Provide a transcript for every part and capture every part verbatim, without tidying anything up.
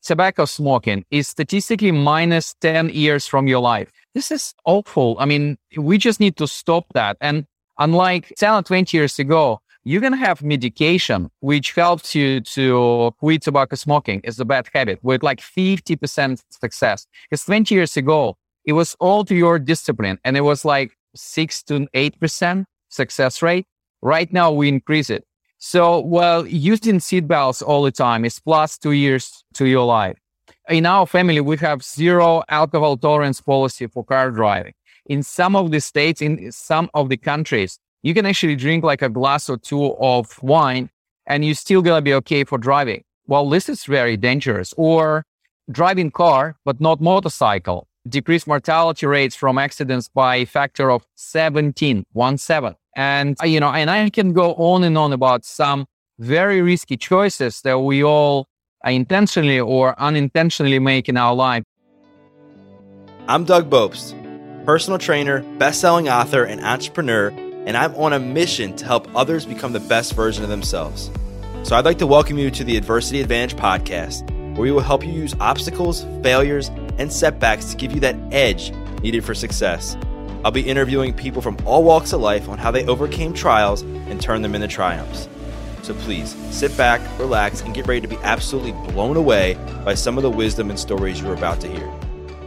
tobacco smoking is statistically minus ten years from your life. This is awful. I mean, we just need to stop that. And unlike ten or twenty years ago, you can have medication which helps you to quit tobacco smoking as a bad habit with like fifty percent success. Because twenty years ago, it was all to your discipline and it was like six to eight percent success rate. Right now, we increase it. So, well, using seatbelts all the time is plus two years to your life. In our family, we have zero alcohol tolerance policy for car driving. In some of the states, in some of the countries, you can actually drink like a glass or two of wine and you're still going to be okay for driving. Well, this is very dangerous. Or driving car, but not motorcycle. Decrease mortality rates from accidents by a factor of seventeen, one seven. And, you know, and I can go on and on about some very risky choices that we all intentionally or unintentionally make in our life. I'm Doug Bopst, personal trainer, best-selling author, and entrepreneur, and I'm on a mission to help others become the best version of themselves. So I'd like to welcome you to the Adversity Advantage podcast, where we will help you use obstacles, failures, and setbacks to give you that edge needed for success. I'll be interviewing people from all walks of life on how they overcame trials and turned them into triumphs. So please sit back, relax, and get ready to be absolutely blown away by some of the wisdom and stories you're about to hear.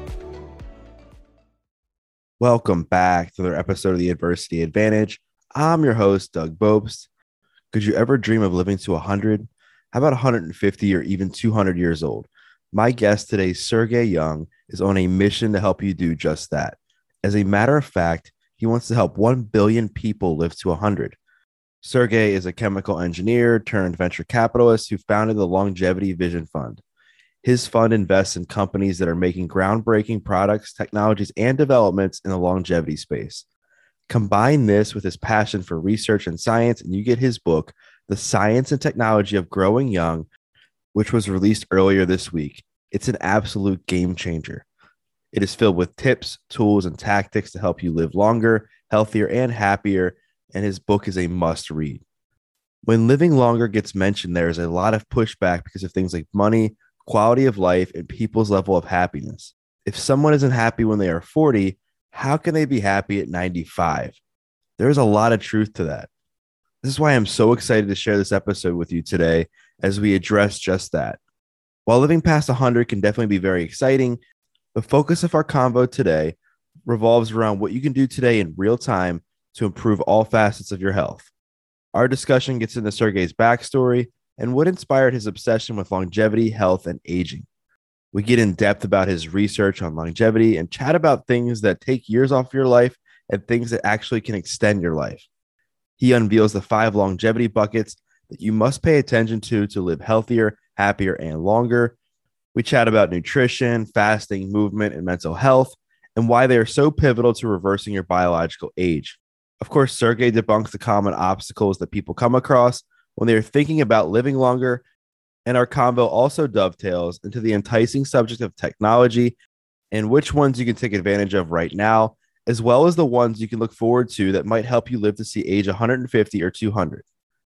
Welcome back to another episode of the Adversity Advantage. I'm your host, Doug Bopst. Could you ever dream of living to one hundred? How about one hundred fifty or even two hundred years old? My guest today, Sergey Young, is on a mission to help you do just that. As a matter of fact, he wants to help one billion people live to one hundred. Sergey is a chemical engineer turned venture capitalist who founded the Longevity Vision Fund. His fund invests in companies that are making groundbreaking products, technologies, and developments in the longevity space. Combine this with his passion for research and science, and you get his book, The Science and Technology of Growing Young, which was released earlier this week. It's an absolute game changer. It is filled with tips, tools, and tactics to help you live longer, healthier, and happier, and his book is a must-read. When living longer gets mentioned, there is a lot of pushback because of things like money, quality of life, and people's level of happiness. If someone isn't happy when they are forty, how can they be happy at ninety-five? There's a lot of truth to that. This is why I'm so excited to share this episode with you today as we address just that. While living past one hundred can definitely be very exciting, the focus of our convo today revolves around what you can do today in real time to improve all facets of your health. Our discussion gets into Sergey's backstory and what inspired his obsession with longevity, health, and aging. We get in depth about his research on longevity and chat about things that take years off your life and things that actually can extend your life. He unveils the five longevity buckets that you must pay attention to to live healthier, happier, and longer. We chat about nutrition, fasting, movement, and mental health, and why they are so pivotal to reversing your biological age. Of course, Sergey debunks the common obstacles that people come across when they are thinking about living longer, and our convo also dovetails into the enticing subject of technology and which ones you can take advantage of right now, as well as the ones you can look forward to that might help you live to see age one hundred fifty or two hundred.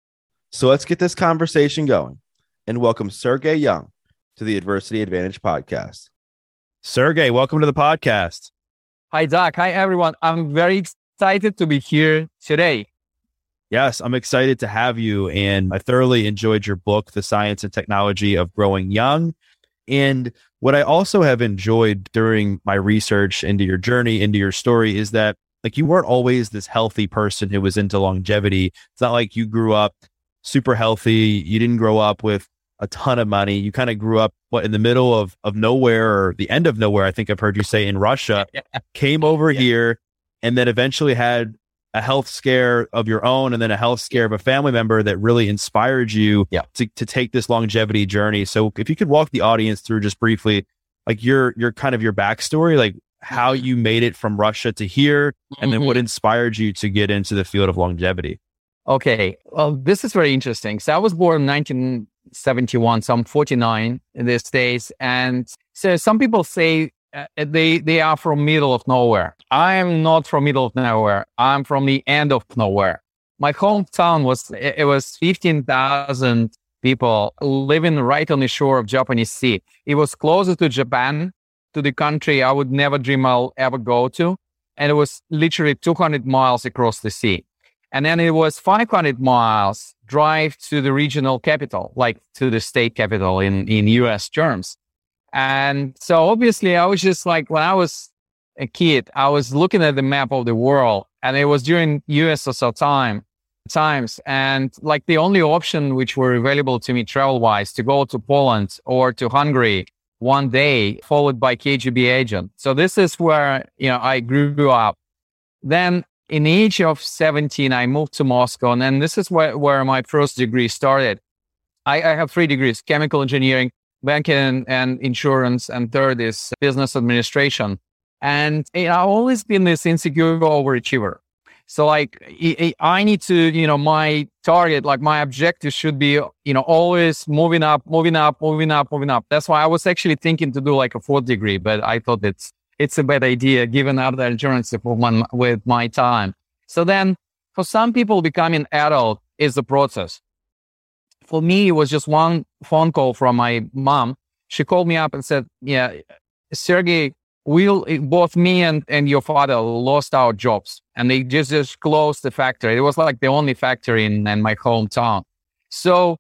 So let's get this conversation going and welcome Sergey Young to the Adversity Advantage podcast. Sergey, welcome to the podcast. Hi, Doc. Hi, everyone. I'm very excited to be here today. Yes, I'm excited to have you. And I thoroughly enjoyed your book, The Science and Technology of Growing Young. And what I also have enjoyed during my research into your journey, into your story, is that like you weren't always this healthy person who was into longevity. It's not like you grew up super healthy. You didn't grow up with a ton of money. You kind of grew up what in the middle of, of nowhere or the end of nowhere. I think I've heard you say in Russia, yeah. Came over yeah. here and then eventually had a health scare of your own and then a health scare of a family member that really inspired you yeah. to, to take this longevity journey. So if you could walk the audience through just briefly, like your, your kind of your backstory, like how you made it from Russia to here, and then mm-hmm. what inspired you to get into the field of longevity. Okay. Well, this is very interesting. So I was born in nineteen seventy-one, so I'm forty-nine in these days. And so some people say uh, they, they are from middle of nowhere. I am not from middle of nowhere. I'm from the end of nowhere. My hometown was, it was fifteen thousand people living right on the shore of Japanese Sea. It was closer to Japan, to the country I would never dream I'll ever go to. And it was literally two hundred miles across the sea. And then it was five hundred miles drive to the regional capital, like to the state capital in, in U S terms. And so obviously I was just like, when I was a kid, I was looking at the map of the world, and it was during U S S R time times. And like the only option which were available to me travel wise to go to Poland or to Hungary one day, followed by K G B agent. So this is where, you know, I grew up. Then in the age of seventeen, I moved to Moscow, and then this is where, where my first degree started. I, I have three degrees: chemical engineering, banking and insurance, and third is business administration. And you know, I've always been this insecure overachiever. So like, I need to, you know, my target, like my objective should be, you know, always moving up, moving up, moving up, moving up. That's why I was actually thinking to do like a fourth degree, but I thought it's, it's a bad idea given other alternatives with my, with my time. So then for some people, becoming adult is the process. For me, it was just one phone call from my mom. She called me up and said, yeah, Sergey, we'll, both me and, and your father lost our jobs, and they just, just closed the factory. It was like the only factory in, in my hometown. So,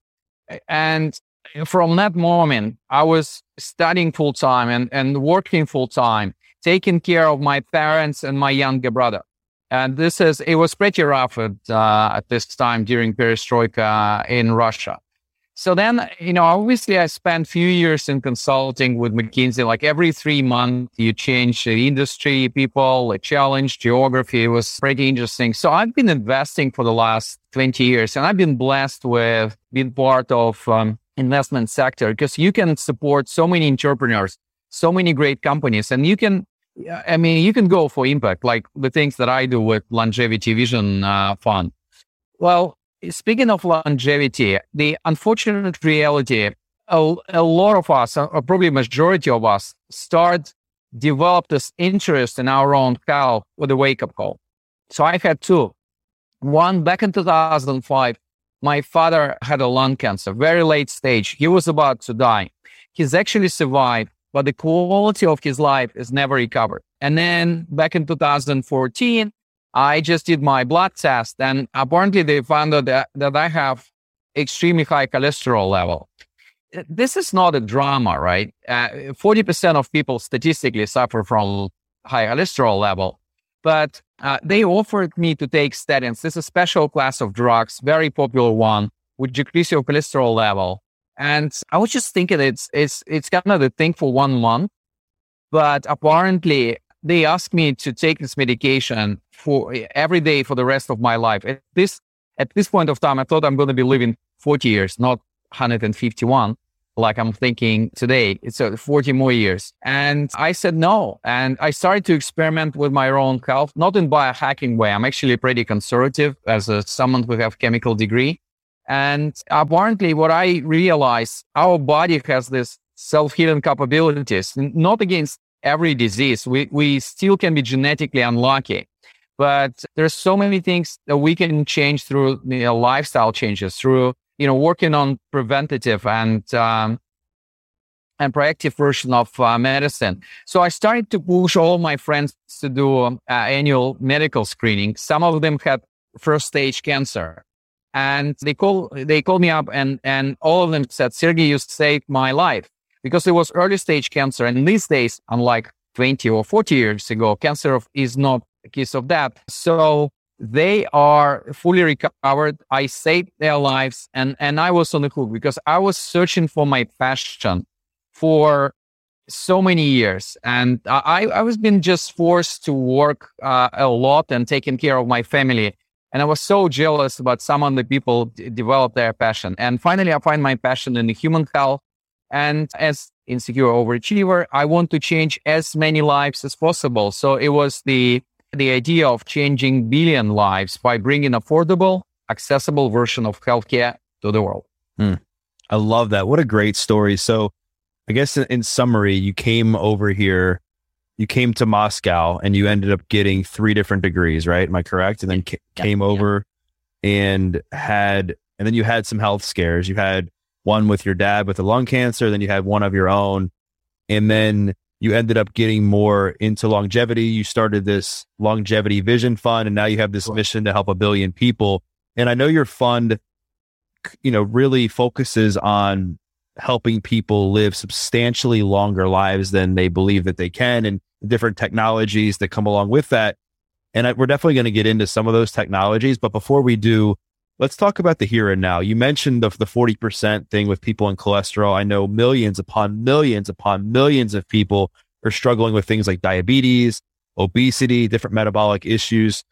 and from that moment, I was studying full time and, and working full time, taking care of my parents and my younger brother. And this is, it was pretty rough at, uh, at this time during Perestroika in Russia. So then, you know, obviously I spent a few years in consulting with McKinsey. Like every three months, you change the industry, people, a challenge, geography. It was pretty interesting. So I've been investing for the last twenty years, and I've been blessed with being part of um, investment sector, because you can support so many entrepreneurs, so many great companies, and you can, I mean, you can go for impact, like the things that I do with Longevity Vision uh, Fund. Well, speaking of longevity, the unfortunate reality, a, a lot of us, or probably majority of us, start develop this interest in our own health with a wake-up call. So I had two. One, back in two thousand five, my father had a lung cancer, very late stage. He was about to die. He's actually survived, but the quality of his life is never recovered. And then back in two thousand fourteen, I just did my blood test, and apparently they found out that, that I have extremely high cholesterol level. This is not a drama, right? Uh, forty percent of people statistically suffer from high cholesterol level, but uh, they offered me to take statins. This is a special class of drugs, very popular one, which decrease your cholesterol level. And I was just thinking it's, it's, it's kind of the thing for one month, but apparently they asked me to take this medication for every day for the rest of my life. At this, at this point of time, I thought I'm going to be living forty years, not one hundred fifty-one, like I'm thinking today. It's uh, forty more years. And I said no. And I started to experiment with my own health, not in biohacking way. I'm actually pretty conservative as a, someone who have chemical degree. And apparently what I realized, our body has this self-healing capabilities, not against every disease. We we still can be genetically unlucky, but there's so many things that we can change through, you know, lifestyle changes, through, you know, working on preventative and um, and proactive version of uh, medicine. So I started to push all my friends to do uh, annual medical screening. Some of them had first stage cancer, and they call they called me up, and and all of them said, "Sergey, you saved my life." Because it was early stage cancer. And these days, unlike twenty or forty years ago, cancer of, is not a case of death. So they are fully recovered. I saved their lives. And, and I was on the hook because I was searching for my passion for so many years. And I, I was been just forced to work uh, a lot and taking care of my family. And I was so jealous about some of the people d- develop their passion. And finally, I find my passion in the human health. And as insecure overachiever, I want to change as many lives as possible. So it was the the idea of changing billion lives by bringing affordable, accessible version of healthcare to the world. Mm, I love that. What a great story. So I guess in, in summary, you came over here, you came to Moscow, and you ended up getting three different degrees, right? Am I correct? And then ca- yeah, came yeah. over and had, and then you had some health scares. You had one with your dad with the lung cancer, then you had one of your own, and then you ended up getting more into longevity. You started this Longevity Vision Fund, and now you have this mission to help a billion people. And I know your fund, you know, really focuses on helping people live substantially longer lives than they believe that they can, and different technologies that come along with that. And I, we're definitely going to get into some of those technologies. But before we do, let's talk about the here and now. You mentioned the, the forty percent thing with people in cholesterol. I know millions upon millions upon millions of people are struggling with things like diabetes, obesity, different metabolic issues.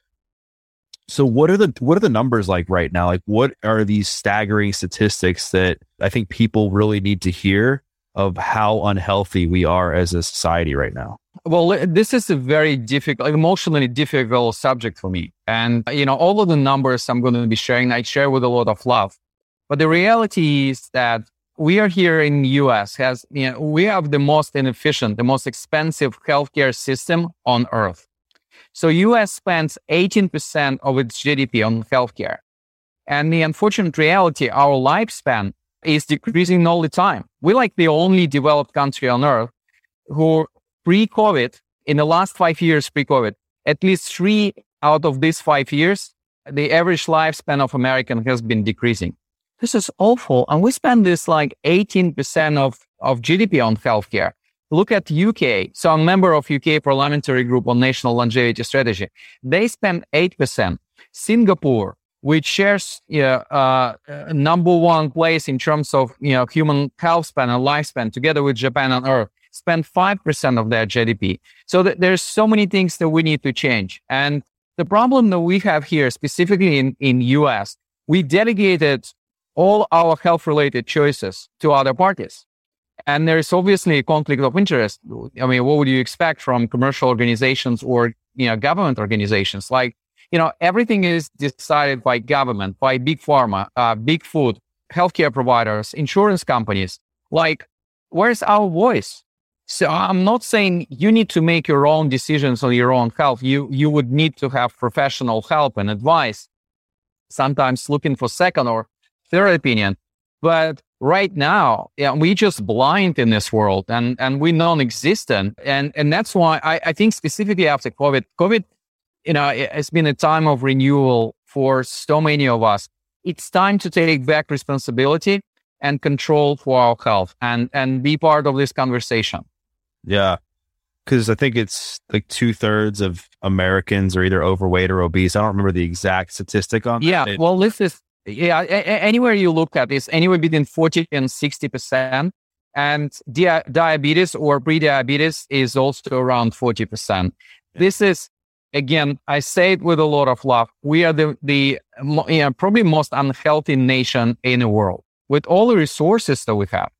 So what are the what are the numbers like right now? Like, what are these staggering statistics that I think people really need to hear of how unhealthy we are as a society right now? Well, this is a very difficult, emotionally difficult subject for me. And, you know, all of the numbers I'm going to be sharing, I share with a lot of love. But the reality is that we are here in the U S, has, you know, we have the most inefficient, the most expensive healthcare system on earth. So U S spends eighteen percent of its G D P on healthcare. And the unfortunate reality, our lifespan is decreasing all the time. We're like the only developed country on earth who pre-COVID, in the last five years pre-COVID, at least three out of these five years, the average lifespan of American has been decreasing. This is awful. And we spend this like eighteen percent of, of G D P on healthcare. Look at U K. So I'm a member of U K Parliamentary Group on National Longevity Strategy. They spend eight percent. Singapore, which shares you know, uh, number one place in terms of you know human health span and lifespan, together with Japan and Earth, spend five percent of their G D P. So th- there's so many things that we need to change. And the problem that we have here, specifically in, in U S, we delegated all our health-related choices to other parties. And there's obviously a conflict of interest. I mean, what would you expect from commercial organizations or, you know, government organizations? Like, you know, everything is decided by government, by big pharma, uh, big food, healthcare providers, insurance companies. Like, where's our voice? So I'm not saying you need to make your own decisions on your own health. You, you would need to have professional help and advice, sometimes looking for second or third opinion. But right now, yeah, we just blind in this world, and, and we non-existent. And, and that's why I, I think specifically after COVID, COVID, you know, it, it's been a time of renewal for so many of us. It's time to take back responsibility and control for our health and, and be part of this conversation. Yeah. Cause I think it's like two thirds of Americans are either overweight or obese. I don't remember the exact statistic on yeah, that. Yeah. Well, this is, Yeah, a- a- anywhere you look at is anywhere between forty and sixty percent. And di- diabetes or pre-diabetes is also around forty percent. This is, again, I say it with a lot of love. We are the, the you know, probably most unhealthy nation in the world with all the resources that we have.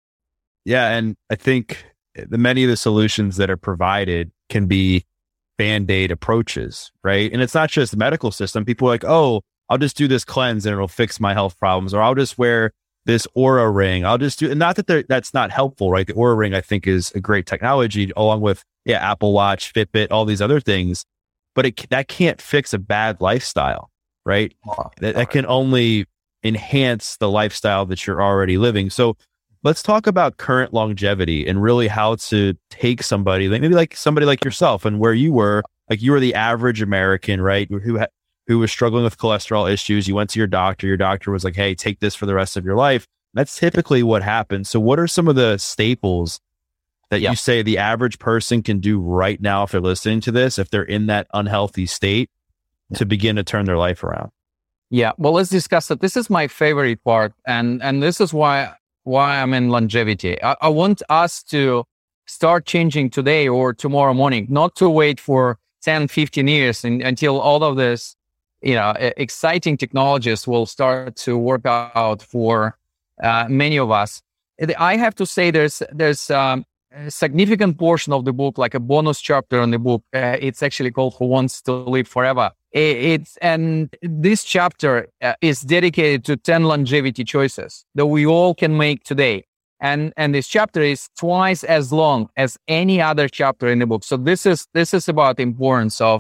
Yeah. And I think the many of the solutions that are provided can be Band-Aid approaches, right? And it's not just the medical system. People are like, oh, I'll just do this cleanse and it'll fix my health problems, or I'll just wear this Aura ring. I'll just do, and not that that's not helpful, right? The Aura ring, I think, is a great technology along with, yeah, Apple Watch, Fitbit, all these other things, but it, that can't fix a bad lifestyle, right? Oh, that, that can only enhance the lifestyle that you're already living. So let's talk about current longevity and really how to take somebody, like maybe like somebody like yourself and where you were, like you were the average American, right? Who had, who was struggling with cholesterol issues. You went to your doctor. Your doctor was like, hey, take this for the rest of your life. That's typically what happens. So what are some of the staples that yeah. you say the average person can do right now if they're listening to this, if they're in that unhealthy state, to begin to turn their life around? Yeah, well, let's discuss it. This is my favorite part. And, and this is why, why I'm in longevity. I, I want us to start changing today or tomorrow morning, not to wait for ten, fifteen years and, until all of this you know, exciting technologies will start to work out for uh, many of us. I have to say there's there's um, a significant portion of the book, like a bonus chapter in the book. Uh, it's actually called Who Wants to Live Forever. It's and this chapter uh, is dedicated to ten longevity choices that we all can make today. And and this chapter is twice as long as any other chapter in the book. So this is this is about the importance of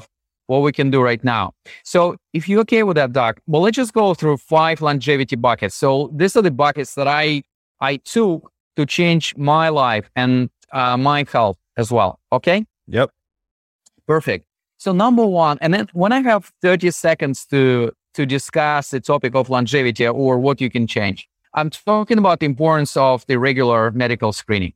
what we can do right now. So if you're okay with that, Doc, well, let's just go through five longevity buckets. So these are the buckets that I I took to change my life and uh, my health as well. Okay? Yep. Perfect. So number one, and then when I have thirty seconds to to discuss the topic of longevity or what you can change, I'm talking about the importance of the regular medical screening.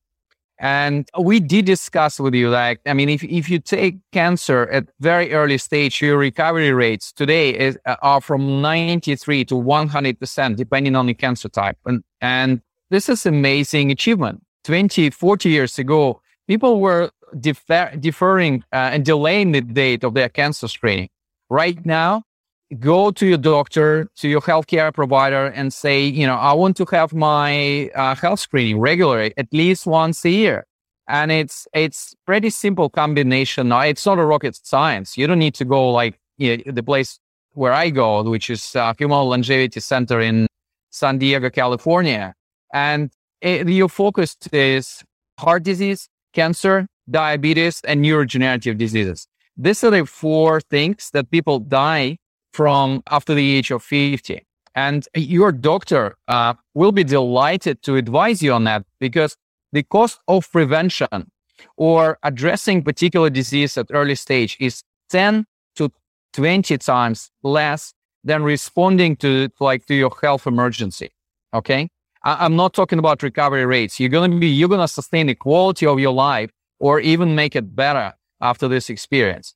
And we did discuss with you, like, I mean, if, if you take cancer at very early stage, your recovery rates today is, uh, are from ninety-three to one hundred percent, depending on the cancer type. And, and this is amazing achievement. twenty, forty years ago, people were defer, deferring uh, and delaying the date of their cancer screening. Right now, go to your doctor, to your healthcare provider and say, you know, I want to have my uh, health screening regularly, at least once a year. And it's it's pretty simple combination. It's not a rocket science. You don't need to go like, you know, the place where I go, which is uh, Human Longevity Center in San Diego, California. And it, your focus is heart disease, cancer, diabetes, and neurodegenerative diseases. These are the four things that people die from after the age of fifty. And your doctor uh, will be delighted to advise you on that, because the cost of prevention or addressing particular disease at early stage is ten to twenty times less than responding to like to your health emergency. Okay. I- I'm not talking about recovery rates. You're going to be, you're going to sustain the quality of your life or even make it better after this experience.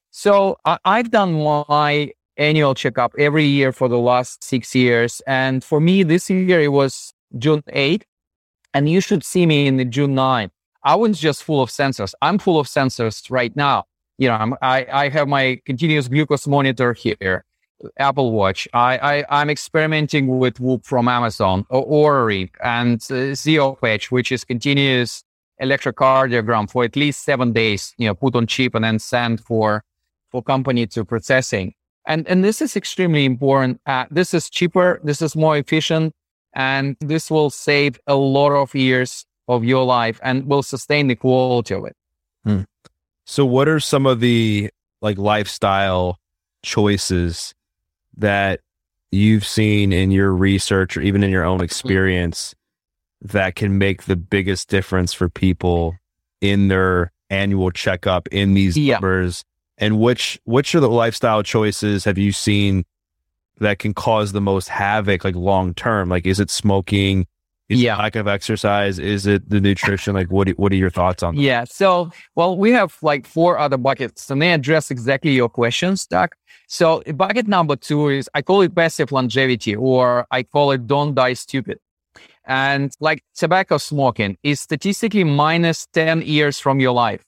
So I- I've done my annual checkup every year for the last six years. And for me, this year, it was June eighth. And you should see me in the June ninth. I was just full of sensors. I'm full of sensors right now. You know, I'm, I, I have my continuous glucose monitor here, Apple Watch. I, I, I'm experimenting with Whoop from Amazon, or Oura and uh, Zeo Patch, which is continuous electrocardiogram for at least seven days, you know, put on chip and then send for, for company to processing. And, and this is extremely important. Uh, this is cheaper. This is more efficient. And this will save a lot of years of your life and will sustain the quality of it. Hmm. So what are some of the like lifestyle choices that you've seen in your research or even in your own experience that can make the biggest difference for people in their annual checkup in these yeah. numbers? And which which are the lifestyle choices have you seen that can cause the most havoc, like long term? Like, is it smoking? Is yeah. it lack of exercise? Is it the nutrition? Like, what what are your thoughts on that? Yeah. So, well, we have like four other buckets, and they address exactly your questions, Doc. So, bucket number two is, I call it passive longevity, or I call it don't die stupid. And like tobacco smoking is statistically minus ten years from your life.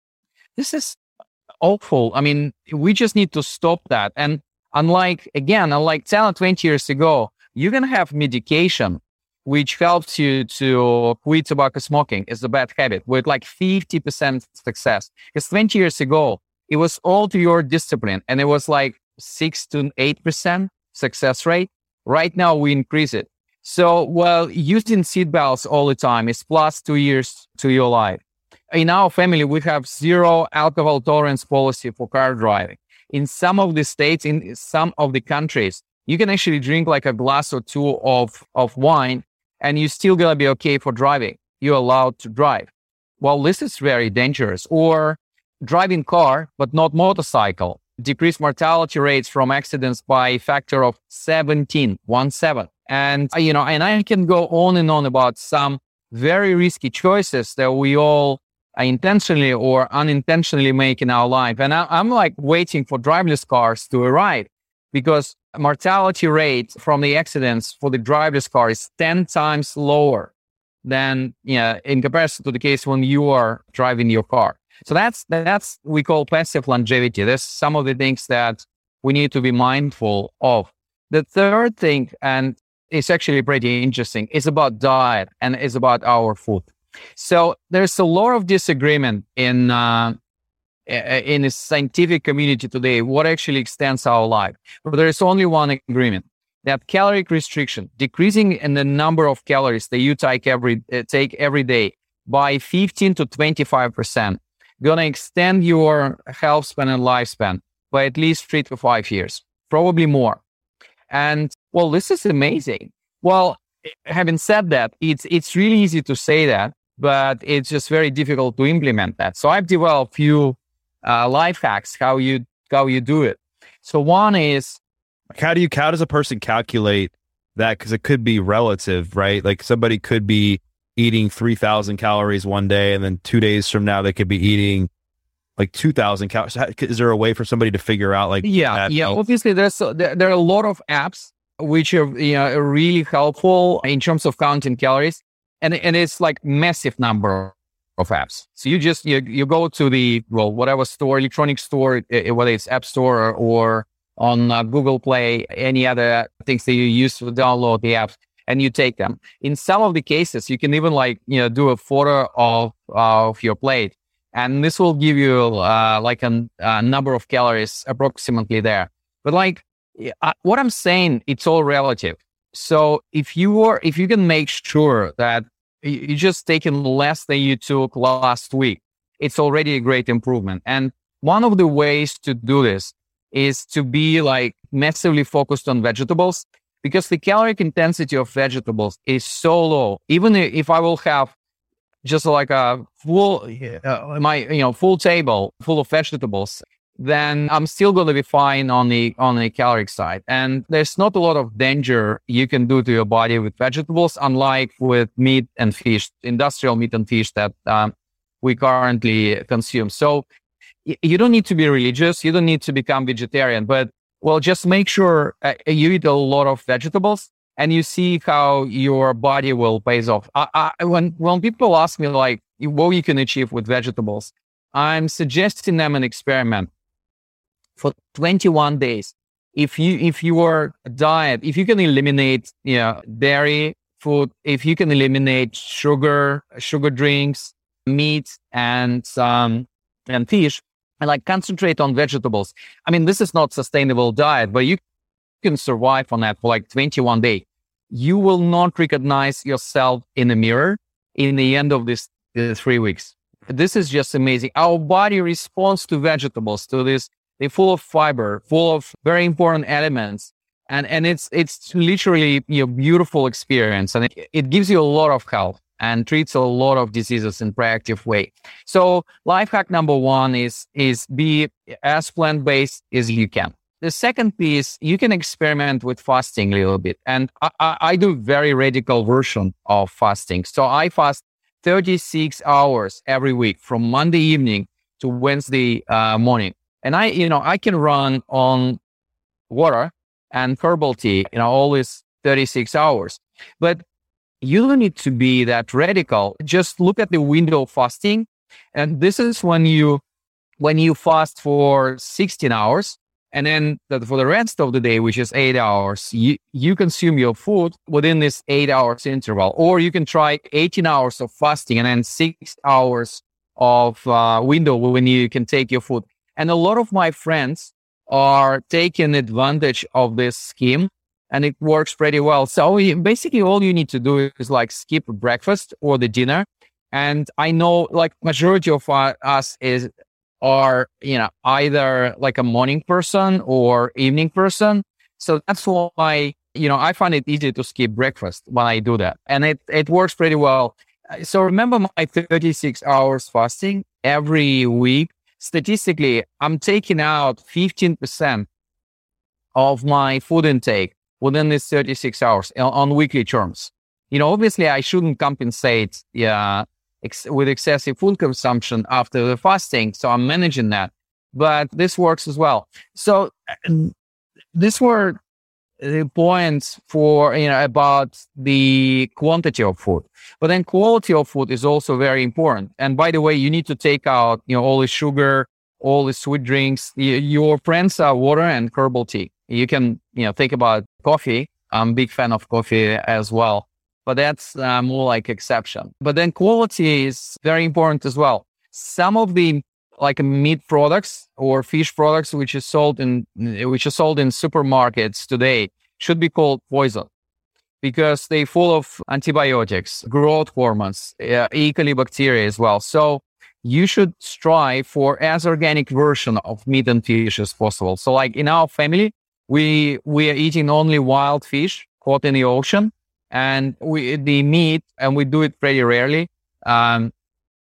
This is awful. I mean, we just need to stop that. And unlike, again, unlike ten or twenty years ago, you're going to have medication which helps you to quit tobacco smoking. It's a bad habit with like fifty percent success. Because twenty years ago, it was all to your discipline and it was like six to eight percent success rate. Right now, we increase it. So, well, using seatbelts all the time is plus two years to your life. In our family, we have zero alcohol tolerance policy for car driving. In some of the states, in some of the countries, you can actually drink like a glass or two of, of wine and you're still going to be okay for driving. You're allowed to drive. Well, this is very dangerous. Or driving car, but not motorcycle. Decrease mortality rates from accidents by a factor of seventeen, one seven. And, you know, and I can go on and on about some very risky choices that we all intentionally or unintentionally make in our life. And I, I'm like waiting for driverless cars to arrive, because mortality rate from the accidents for the driverless car is ten times lower than, you know, in comparison to the case when you are driving your car. So that's, that's, we call passive longevity. There's some of the things that we need to be mindful of. The third thing, and it's actually pretty interesting, is about diet and is about our food. So there's a lot of disagreement in uh, in the scientific community today what actually extends our life. But there is only one agreement, that caloric restriction, decreasing in the number of calories that you take every uh, take every day by fifteen to twenty-five percent, going to extend your health span and lifespan by at least three to five years, probably more. And well, this is amazing. Well, having said that, it's it's really easy to say that, but it's just very difficult to implement that. So I've developed a few uh, life hacks how you how you do it. So one is, how do you how does a person calculate that? Because it could be relative, right? Like somebody could be eating three thousand calories one day, and then two days from now they could be eating like two thousand calories. Is there a way for somebody to figure out like yeah, that? yeah. Obviously, there's there, there are a lot of apps which are, you know, really helpful in terms of counting calories, and and it's like massive number of apps. So you just you you go to the well whatever store, electronic store, whether it's App Store or, or on uh, Google Play, any other things that you use to download the apps, and you take them. In some of the cases, you can even like you know do a photo of uh, of your plate. And this will give you uh, like a, a number of calories approximately there. But like uh, what I'm saying, it's all relative. So if you are, if you can make sure that you just taken less than you took last week, it's already a great improvement. And one of the ways to do this is to be like massively focused on vegetables, because the caloric intensity of vegetables is so low. Even if I will have just like a full, uh, my, you know, full table full of vegetables, then I'm still going to be fine on the, on the caloric side. And there's not a lot of danger you can do to your body with vegetables, unlike with meat and fish, industrial meat and fish that um, we currently consume. So y- you don't need to be religious. You don't need to become vegetarian, but well, just make sure uh, you eat a lot of vegetables, and you see how your body will pays off. I, I, when when people ask me like what you can achieve with vegetables, I'm suggesting them an experiment for twenty-one days. If you if your diet, if you can eliminate you know, dairy food, if you can eliminate sugar, sugar drinks, meat, and um, and fish, and like concentrate on vegetables. I mean, this is not sustainable diet, but you can survive on that for like twenty-one days. You will not recognize yourself in the mirror in the end of this uh, three weeks. This is just amazing. Our body responds to vegetables, to this. They're full of fiber, full of very important elements. And, and it's, it's literally a you know, beautiful experience. And it, it gives you a lot of health and treats a lot of diseases in proactive way. So life hack number one is, is be as plant-based as you can. The second piece, you can experiment with fasting a little bit. And I, I, I do very radical version of fasting. So I fast thirty-six hours every week from Monday evening to Wednesday uh, morning. And I, you know, I can run on water and herbal tea, you know, always thirty-six hours. But you don't need to be that radical. Just look at the window of fasting. And this is when you, when you fast for sixteen hours. And then the, for the rest of the day, which is eight hours, you, you consume your food within this eight hours interval. Or you can try eighteen hours of fasting and then six hours of uh, window when you can take your food. And a lot of my friends are taking advantage of this scheme, and it works pretty well. So basically all you need to do is like skip breakfast or the dinner. And I know like majority of our, us is are, you know, either like a morning person or evening person. So that's why, you know, I find it easy to skip breakfast when I do that. And it, it works pretty well. So remember my thirty-six hours fasting every week. Statistically, I'm taking out fifteen percent of my food intake within these thirty-six hours on, on weekly terms. You know, obviously I shouldn't compensate, yeah, Ex- with excessive food consumption after the fasting. So I'm managing that, but this works as well. So uh, these were the points for, you know, about the quantity of food, but then quality of food is also very important. And by the way, you need to take out, you know, all the sugar, all the sweet drinks. Y- your friends are water and herbal tea. You can, you know, think about coffee. I'm a big fan of coffee as well. But that's uh, more like exception. But then quality is very important as well. Some of the like meat products or fish products, which is sold in which are sold in supermarkets today, should be called poison, because they're full of antibiotics, growth hormones, uh, E. coli bacteria as well. So you should strive for as organic version of meat and fish as possible. So like in our family, we we are eating only wild fish caught in the ocean, and we the meat, and we do it pretty rarely. Um,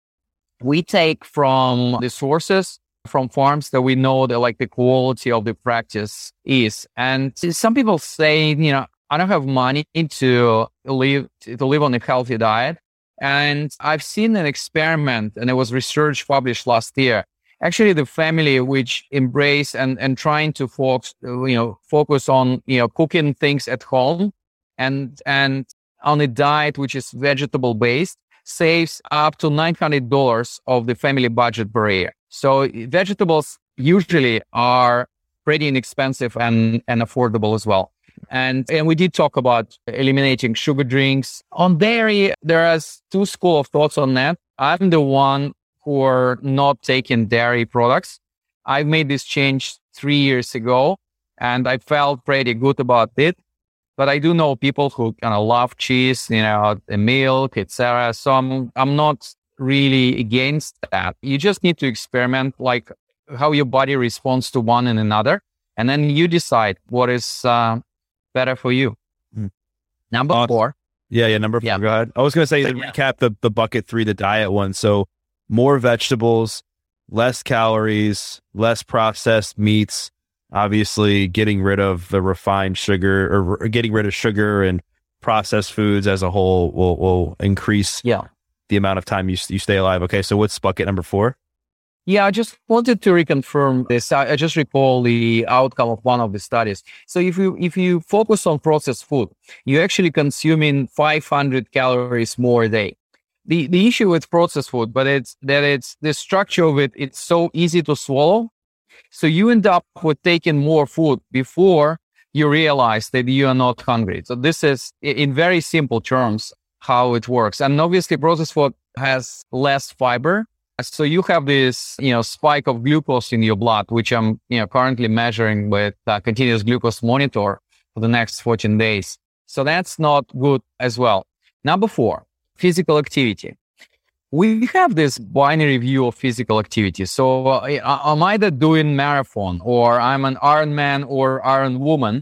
we take from the sources, from farms that we know that like the quality of the practice is. And some people say, you know, I don't have money to live to live on a healthy diet. And I've seen an experiment, and it was research published last year. Actually, the family which embrace and, and trying to focus, you know, focus on, you know, cooking things at home and, and on a diet which is vegetable based, saves up to nine hundred dollars of the family budget per year. So vegetables usually are pretty inexpensive and, and affordable as well. And and we did talk about eliminating sugar drinks. On dairy, there is two school of thoughts on that. I'm the one who are not taking dairy products. I made this change three years ago, and I felt pretty good about it. But I do know people who kind of love cheese, you know, the milk, et cetera. So I'm I'm not really against that. You just need to experiment, like how your body responds to one and another, and then you decide what is Uh, better for you. Mm. Number awesome. four. Yeah, yeah, number four. Yeah. Go ahead. I was going to say, to yeah. recap the, the bucket three, the diet one. So more vegetables, less calories, less processed meats, obviously getting rid of the refined sugar or, or getting rid of sugar and processed foods as a whole will, will increase yeah. the amount of time you, you stay alive. Okay, so what's bucket number four? Yeah, I just wanted to reconfirm this. I, I just recall the outcome of one of the studies. So if you if you focus on processed food, you're actually consuming five hundred calories more a day. The the issue with processed food, but it's that it's the structure of it, it's so easy to swallow. So you end up with taking more food before you realize that you are not hungry. So this is, in very simple terms, how it works. And obviously processed food has less fiber. So you have this, you know, spike of glucose in your blood, which I'm, you know, currently measuring with a continuous glucose monitor for the next fourteen days. So that's not good as well. Number four, physical activity. We have this binary view of physical activity. So uh, I'm either doing marathon, or I'm an Ironman or Iron Woman,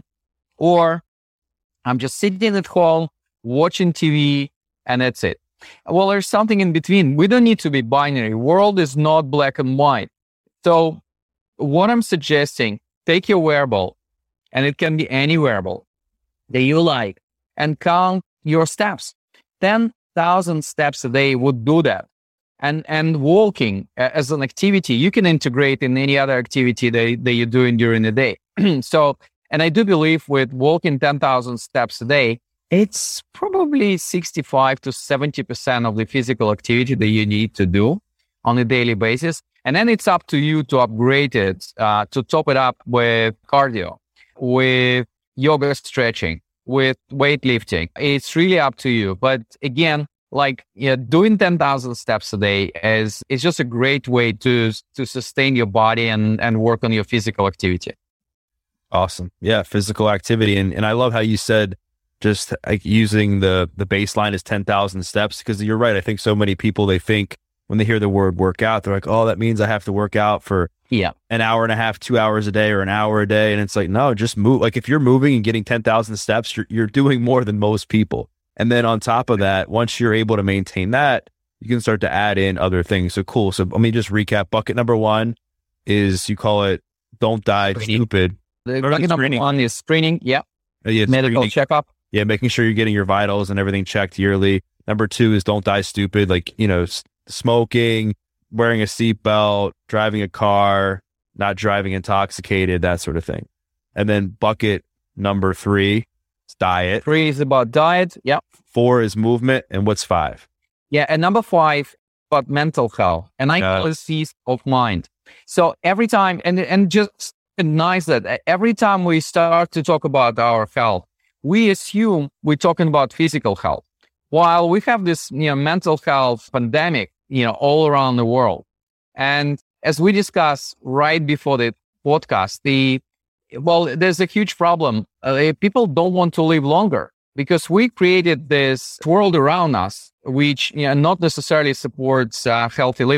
or I'm just sitting at home, watching T V, and that's it. Well, there's something in between. We don't need to be binary. World is not black and white. So what I'm suggesting, take your wearable, and it can be any wearable that you like, and count your steps. ten thousand steps a day would do that. And and walking as an activity, you can integrate in any other activity that, that you're doing during the day. So, and I do believe with walking ten thousand steps a day, it's probably sixty-five to seventy percent of the physical activity that you need to do on a daily basis. And then it's up to you to upgrade it, uh, to top it up with cardio, with yoga stretching, with weightlifting. It's really up to you. But again, like yeah, doing ten thousand steps a day is, is just a great way to, to sustain your body and, and work on your physical activity. Awesome. Yeah, physical activity. And, and I love how you said, just like using the the baseline as ten thousand steps, because you're right. I think so many people, they think when they hear the word workout, they're like, oh, that means I have to work out for yeah. an hour and a half, two hours a day, or an hour a day. And it's like, no, just move. Like if you're moving and getting ten thousand steps, you're, you're doing more than most people. And then on top of that, once you're able to maintain that, you can start to add in other things. So cool. So let me just recap. Bucket number one is, you call it don't die screening. Stupid. The bucket number one is screening. Yeah. Uh, yeah Medical screening. checkup. Yeah, making sure you're getting your vitals and everything checked yearly. Number two is don't die stupid, like, you know, s- smoking, wearing a seatbelt, driving a car, not driving intoxicated, that sort of thing. And then bucket number three is diet. Three is about diet. Yeah. Four is movement. And what's five? Yeah. And number five, about mental health. And I call it peace of mind. So every time, and, and just recognize that every time we start to talk about our health, we assume we're talking about physical health, while we have this, you know, mental health pandemic, you know, all around the world. And as we discussed right before the podcast, the, well, there's a huge problem. Uh, people don't want to live longer because we created this world around us, which, you know, not necessarily supports uh, healthy living.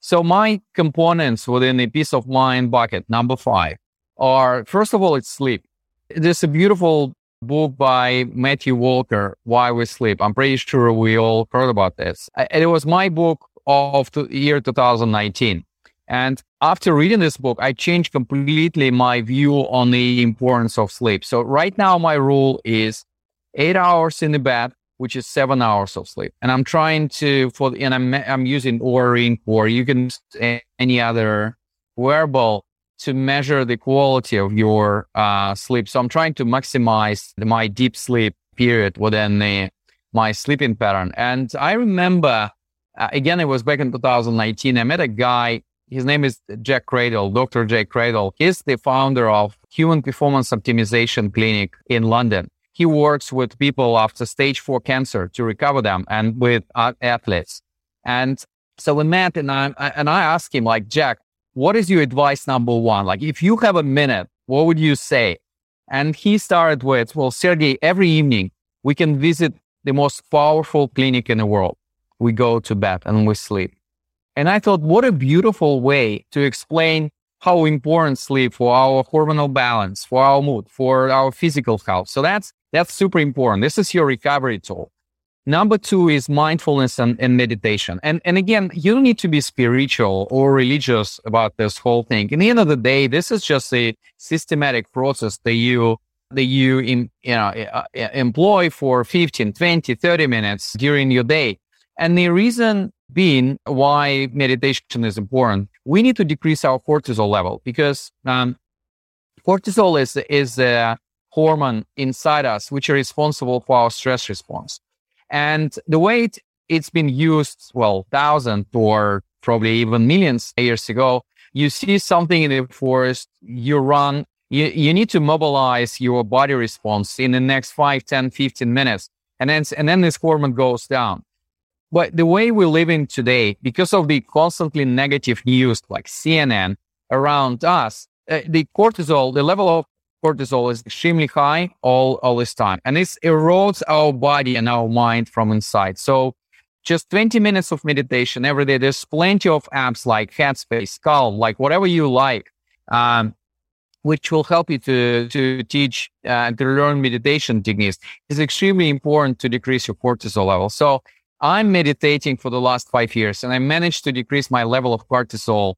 So my components within the peace of mind bucket, number five, are, first of all, it's sleep. There's a beautiful book by Matthew Walker, Why We Sleep. I'm pretty sure we all heard about this. And it was my book of the year two thousand nineteen. And after reading this book, I changed completely my view on the importance of sleep. So right now, my rule is eight hours in the bed, which is seven hours of sleep. And I'm trying to, for and I'm I'm using Oura Ring, or you can use any other wearable to measure the quality of your uh, sleep. So I'm trying to maximize the, my deep sleep period within the, my sleeping pattern. And I remember, uh, again, it was back in two thousand nineteen, I met a guy, his name is Jack Cradle, Doctor Jack Cradle. He's the founder of Human Performance Optimization Clinic in London. He works with people after stage four cancer to recover them, and with uh, athletes. And so we met, and I, and I asked him, like, Jack, what is your advice number one? Like, if you have a minute, what would you say? And he started with, well, Sergey, every evening we can visit the most powerful clinic in the world. We go to bed and we sleep. And I thought, what a beautiful way to explain how important sleep for our hormonal balance, for our mood, for our physical health. So that's that's super important. This is your recovery tool. Number two is mindfulness and, and meditation. And, and again, you don't need to be spiritual or religious about this whole thing. In the end of the day, this is just a systematic process that you that you in, you know, uh, employ for fifteen, twenty, thirty minutes during your day. And the reason being why meditation is important, we need to decrease our cortisol level, because um, cortisol is, is a hormone inside us, which is responsible for our stress response. And the way it, it's been used, well, thousands or probably even millions of years ago, you see something in the forest, you run, you, you need to mobilize your body response in the next five, ten, fifteen minutes. And then, and then this hormone goes down. But the way we're living today, because of the constantly negative news like C N N around us, uh, the cortisol, the level of cortisol is extremely high all, all this time. And this erodes our body and our mind from inside. So just twenty minutes of meditation every day. There's plenty of apps like Headspace, Calm, like whatever you like, um, which will help you to, to teach, uh, to learn meditation techniques. It's extremely important to decrease your cortisol level. So I'm meditating for the last five years, and I managed to decrease my level of cortisol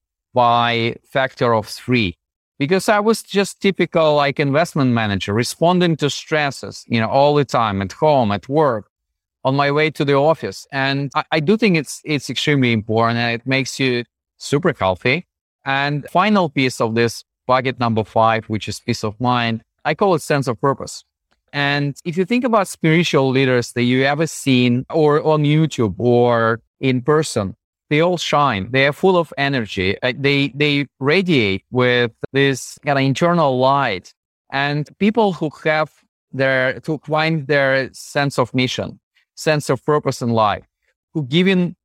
by factor of three, because I was just typical like investment manager, responding to stresses, you know, all the time at home, at work, on my way to the office. And I, I do think it's it's extremely important, and it makes you super healthy. And final piece of this bucket number five, which is peace of mind, I call it sense of purpose. And if you think about spiritual leaders that you ever seen or on YouTube or in person, they all shine. They are full of energy. They they radiate with this kind of internal light. And people who have their, to find their sense of mission, sense of purpose in life, who give in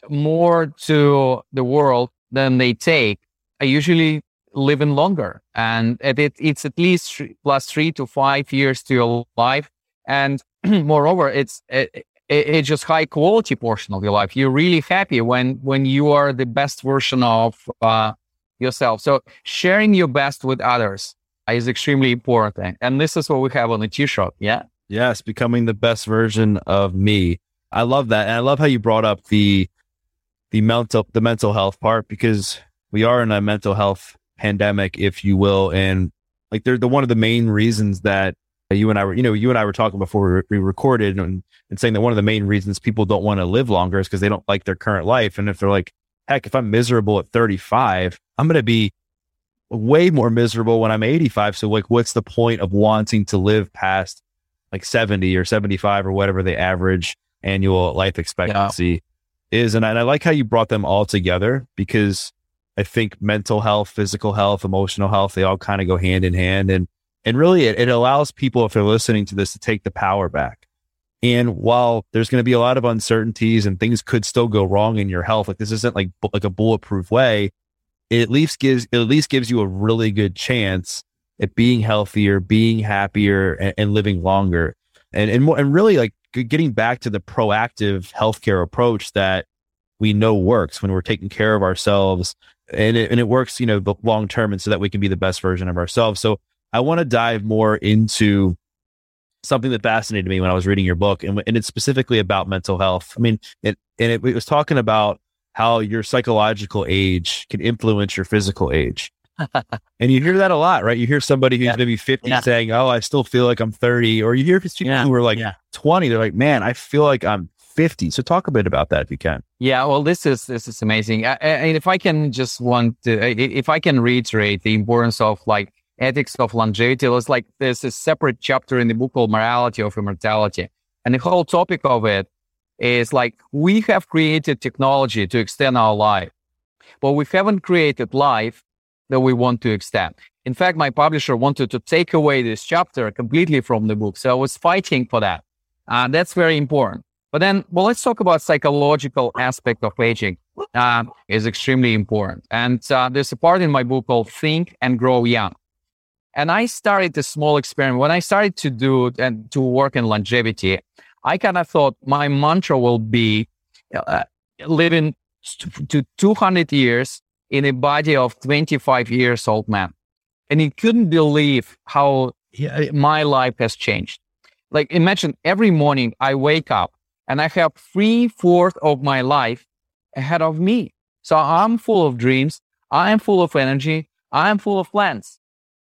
more to the world than they take, are usually living longer, and it, it's at least three, plus three to five years to your life. And moreover, it's it, it, it's just high quality portion of your life. You're really happy when when you are the best version of uh, yourself. So sharing your best with others is extremely important, and this is what we have on the T-shirt. Yeah. Yes, becoming the best version of me. I love that, and I love how you brought up the the mental the mental health part, because we are in a mental health pandemic, if you will. And like they're the one of the main reasons that you and I were, you know, you and I were talking before we recorded, and, and saying that one of the main reasons people don't want to live longer is because they don't like their current life. And if they're like, heck, if I'm miserable at thirty-five, I'm going to be way more miserable when I'm eighty-five. So like, what's the point of wanting to live past like seventy or seventy-five or whatever the average annual life expectancy yeah. is? And I, and I like how you brought them all together, because I think mental health, physical health, emotional health, they all kind of go hand in hand. And and really, it, it allows people, if they're listening to this, to take the power back. And while there's going to be a lot of uncertainties and things could still go wrong in your health, like this isn't like like a bulletproof way, it at least gives it at least gives you a really good chance at being healthier, being happier, and, and living longer. And and more, and really like getting back to the proactive healthcare approach that we know works when we're taking care of ourselves, and it, and it works, you know, the long term, and so that we can be the best version of ourselves. So I want to dive more into something that fascinated me when I was reading your book, and, and it's specifically about mental health. I mean, it, and it, it was talking about how your psychological age can influence your physical age. And you hear that a lot, right? You hear somebody who's Yeah. maybe fifty Yeah. saying, "Oh, I still feel like I'm thirty," or you hear people Yeah. who are like Yeah. twenty. They're like, "Man, I feel like I'm fifty." So talk a bit about that if you can. Yeah, well, this is this is amazing. I, I, and if I can just want to, I- if I can reiterate the importance of like ethics of longevity, it's like there's a separate chapter in the book called Morality of Immortality, and the whole topic of it is like we have created technology to extend our life, but we haven't created life that we want to extend. In fact, my publisher wanted to take away this chapter completely from the book, so I was fighting for that. Uh, that's very important. But then, well, let's talk about psychological aspect of aging. Uh, is extremely important. And uh, there's a part in my book called Think and Grow Young. And I started a small experiment. When I started to do and to work in longevity, I kind of thought my mantra will be uh, living to two hundred years in a body of twenty-five years old man. And you couldn't believe how yeah, my life has changed. Like imagine every morning I wake up and I have three fourths of my life ahead of me. So I'm full of dreams. I'm full of energy. I'm full of plans.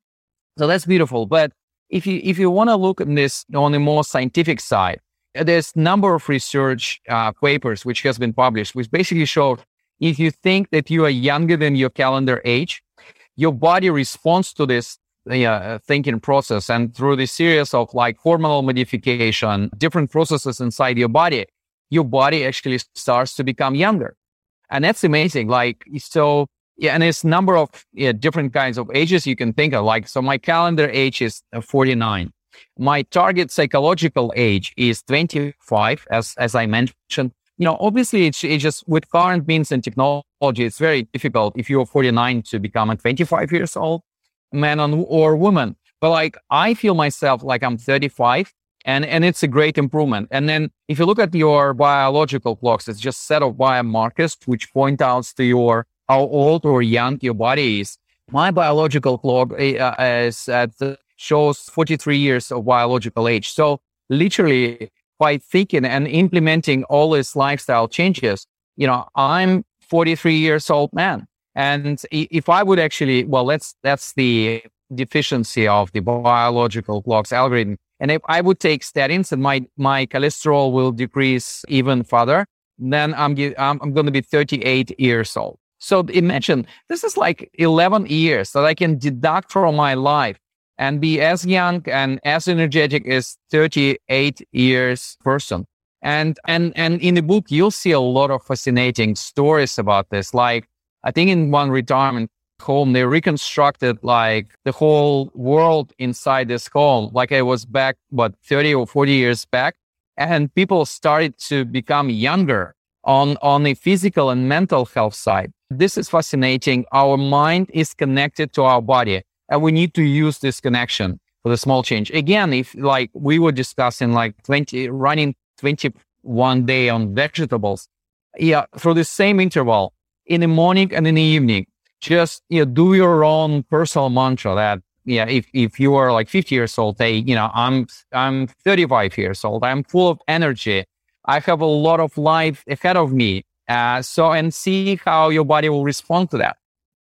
So that's beautiful. But if you if you want to look at this on the more scientific side, there's a number of research uh, papers which has been published, which basically show if you think that you are younger than your calendar age, your body responds to this uh, thinking process. And through the series of like hormonal modification, different processes inside your body, your body actually starts to become younger. And that's amazing. Like, so, yeah, and there's a number of yeah, different kinds of ages you can think of. Like, so my calendar age is uh, forty-nine. My target psychological age is twenty-five, as, as I mentioned. You know, obviously, it's, it's just with current means and technology, it's very difficult if you're forty-nine to become a twenty-five years old man or woman. But like, I feel myself like I'm thirty-five, and, and it's a great improvement. And then if you look at your biological clocks, it's just a set of biomarkers which point out to your how old or young your body is. My biological clock uh, is at the, shows forty-three years of biological age. So literally, by thinking and implementing all these lifestyle changes, you know, I'm forty-three years old man. And if I would actually, well, that's, that's the deficiency of the biological clock's algorithm. And if I would take statins and my, my cholesterol will decrease even further, then I'm, I'm, I'm going to be thirty-eight years old. So imagine this is like eleven years that I can deduct from my life and be as young and as energetic as thirty-eight years person. And, and, and in the book, you'll see a lot of fascinating stories about this. Like, I think in one retirement home, they reconstructed like the whole world inside this home. Like I was back, what, thirty or forty years back. And people started to become younger on, on the physical and mental health side. This is fascinating. Our mind is connected to our body. And we need to use this connection for the small change. Again, if like we were discussing like twenty, running twenty-one day on vegetables, yeah, through the same interval in the morning and in the evening, just, you know, do your own personal mantra that, yeah, if, if you are like fifty years old, say, you know, I'm, I'm thirty-five years old. I'm full of energy. I have a lot of life ahead of me. Uh, so, and see how your body will respond to that.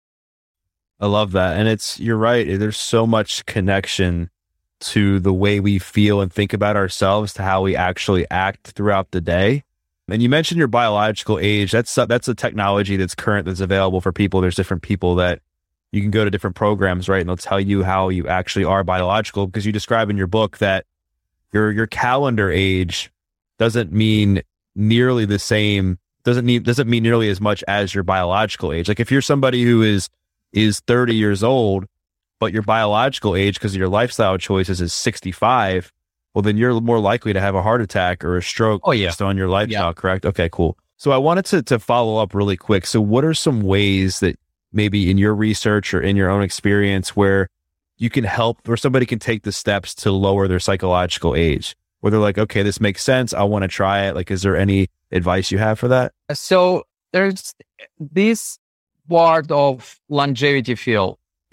I love that. And it's, you're right. There's so much connection to the way we feel and think about ourselves to how we actually act throughout the day. And you mentioned your biological age. That's, that's a technology that's current, that's available for people. There's different people that you can go to different programs, right? And they'll tell you how you actually are biological, because you describe in your book that your, your calendar age doesn't mean nearly the same, doesn't mean, doesn't mean nearly as much as your biological age. Like if you're somebody who is, is thirty years old, but your biological age, because of your lifestyle choices, is sixty-five, well, then you're more likely to have a heart attack or a stroke oh, yeah. based on your lifestyle, yeah. correct? Okay, cool. So I wanted to, to follow up really quick. So what are some ways that maybe in your research or in your own experience where you can help, or somebody can take the steps to lower their psychological age, where they're like, okay, this makes sense, I want to try it? Like, is there any advice you have for that? So there's this part of longevity field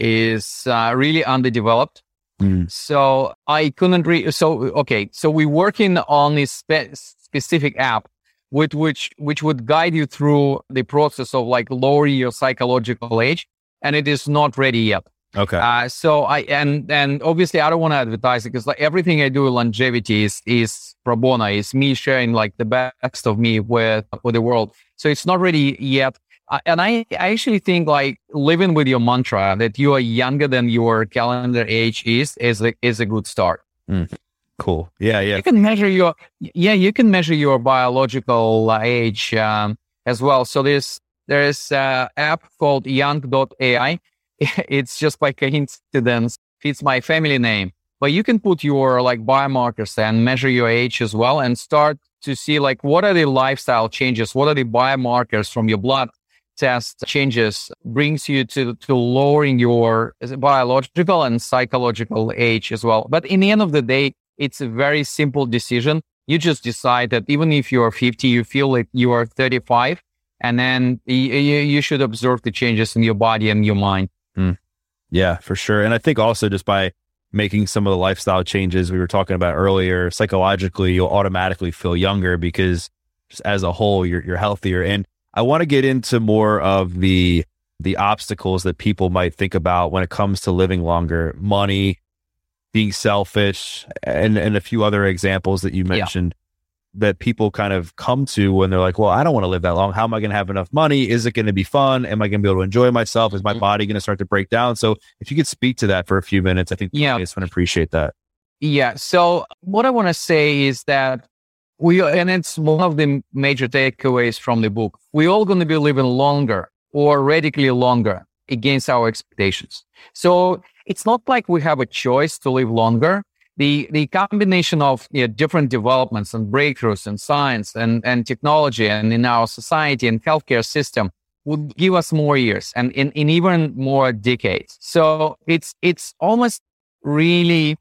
is uh, really underdeveloped. Mm. So I couldn't read. So, okay. So we're working on this spe- specific app with which, which would guide you through the process of like lowering your psychological age. And it is not ready yet. Okay. Uh, so I, and, and obviously I don't want to advertise it because like everything I do with longevity is, is pro bono. It's me sharing like the best of me with, with the world. So it's not ready yet. Uh, and I, I actually think like living with your mantra that you are younger than your calendar age is, is a, is a good start. Mm. Cool. Yeah. Yeah. You can measure your, yeah, you can measure your biological uh, age um, as well. So there's, there's an app called young dot A I. It's just by coincidence, it's my family name, but you can put your like biomarkers and measure your age as well and start to see like what are the lifestyle changes, what are the biomarkers from your blood test changes brings you to, to lowering your biological and psychological age as well. But in the end of the day, it's a very simple decision. You just decide that even if you're fifty, you feel like you are thirty-five, and then you, you should observe the changes in your body and your mind. Mm. Yeah, for sure. And I think also just by making some of the lifestyle changes we were talking about earlier, psychologically, you'll automatically feel younger because just as a whole, you're, you're healthier. And I want to get into more of the the obstacles that people might think about when it comes to living longer, money, being selfish, and, and a few other examples that you mentioned yeah. that people kind of come to when they're like, well, I don't want to live that long. How am I going to have enough money? Is it going to be fun? Am I going to be able to enjoy myself? Is my mm-hmm. body going to start to break down? So if you could speak to that for a few minutes, I think the yeah. audience would appreciate that. Yeah. So what I want to say is that we, and it's one of the major takeaways from the book, we're all going to be living longer or radically longer against our expectations. So it's not like we have a choice to live longer. The the combination of you know, different developments and breakthroughs in science and, and technology and in our society and healthcare system would give us more years and in, in even more decades. So it's it's almost really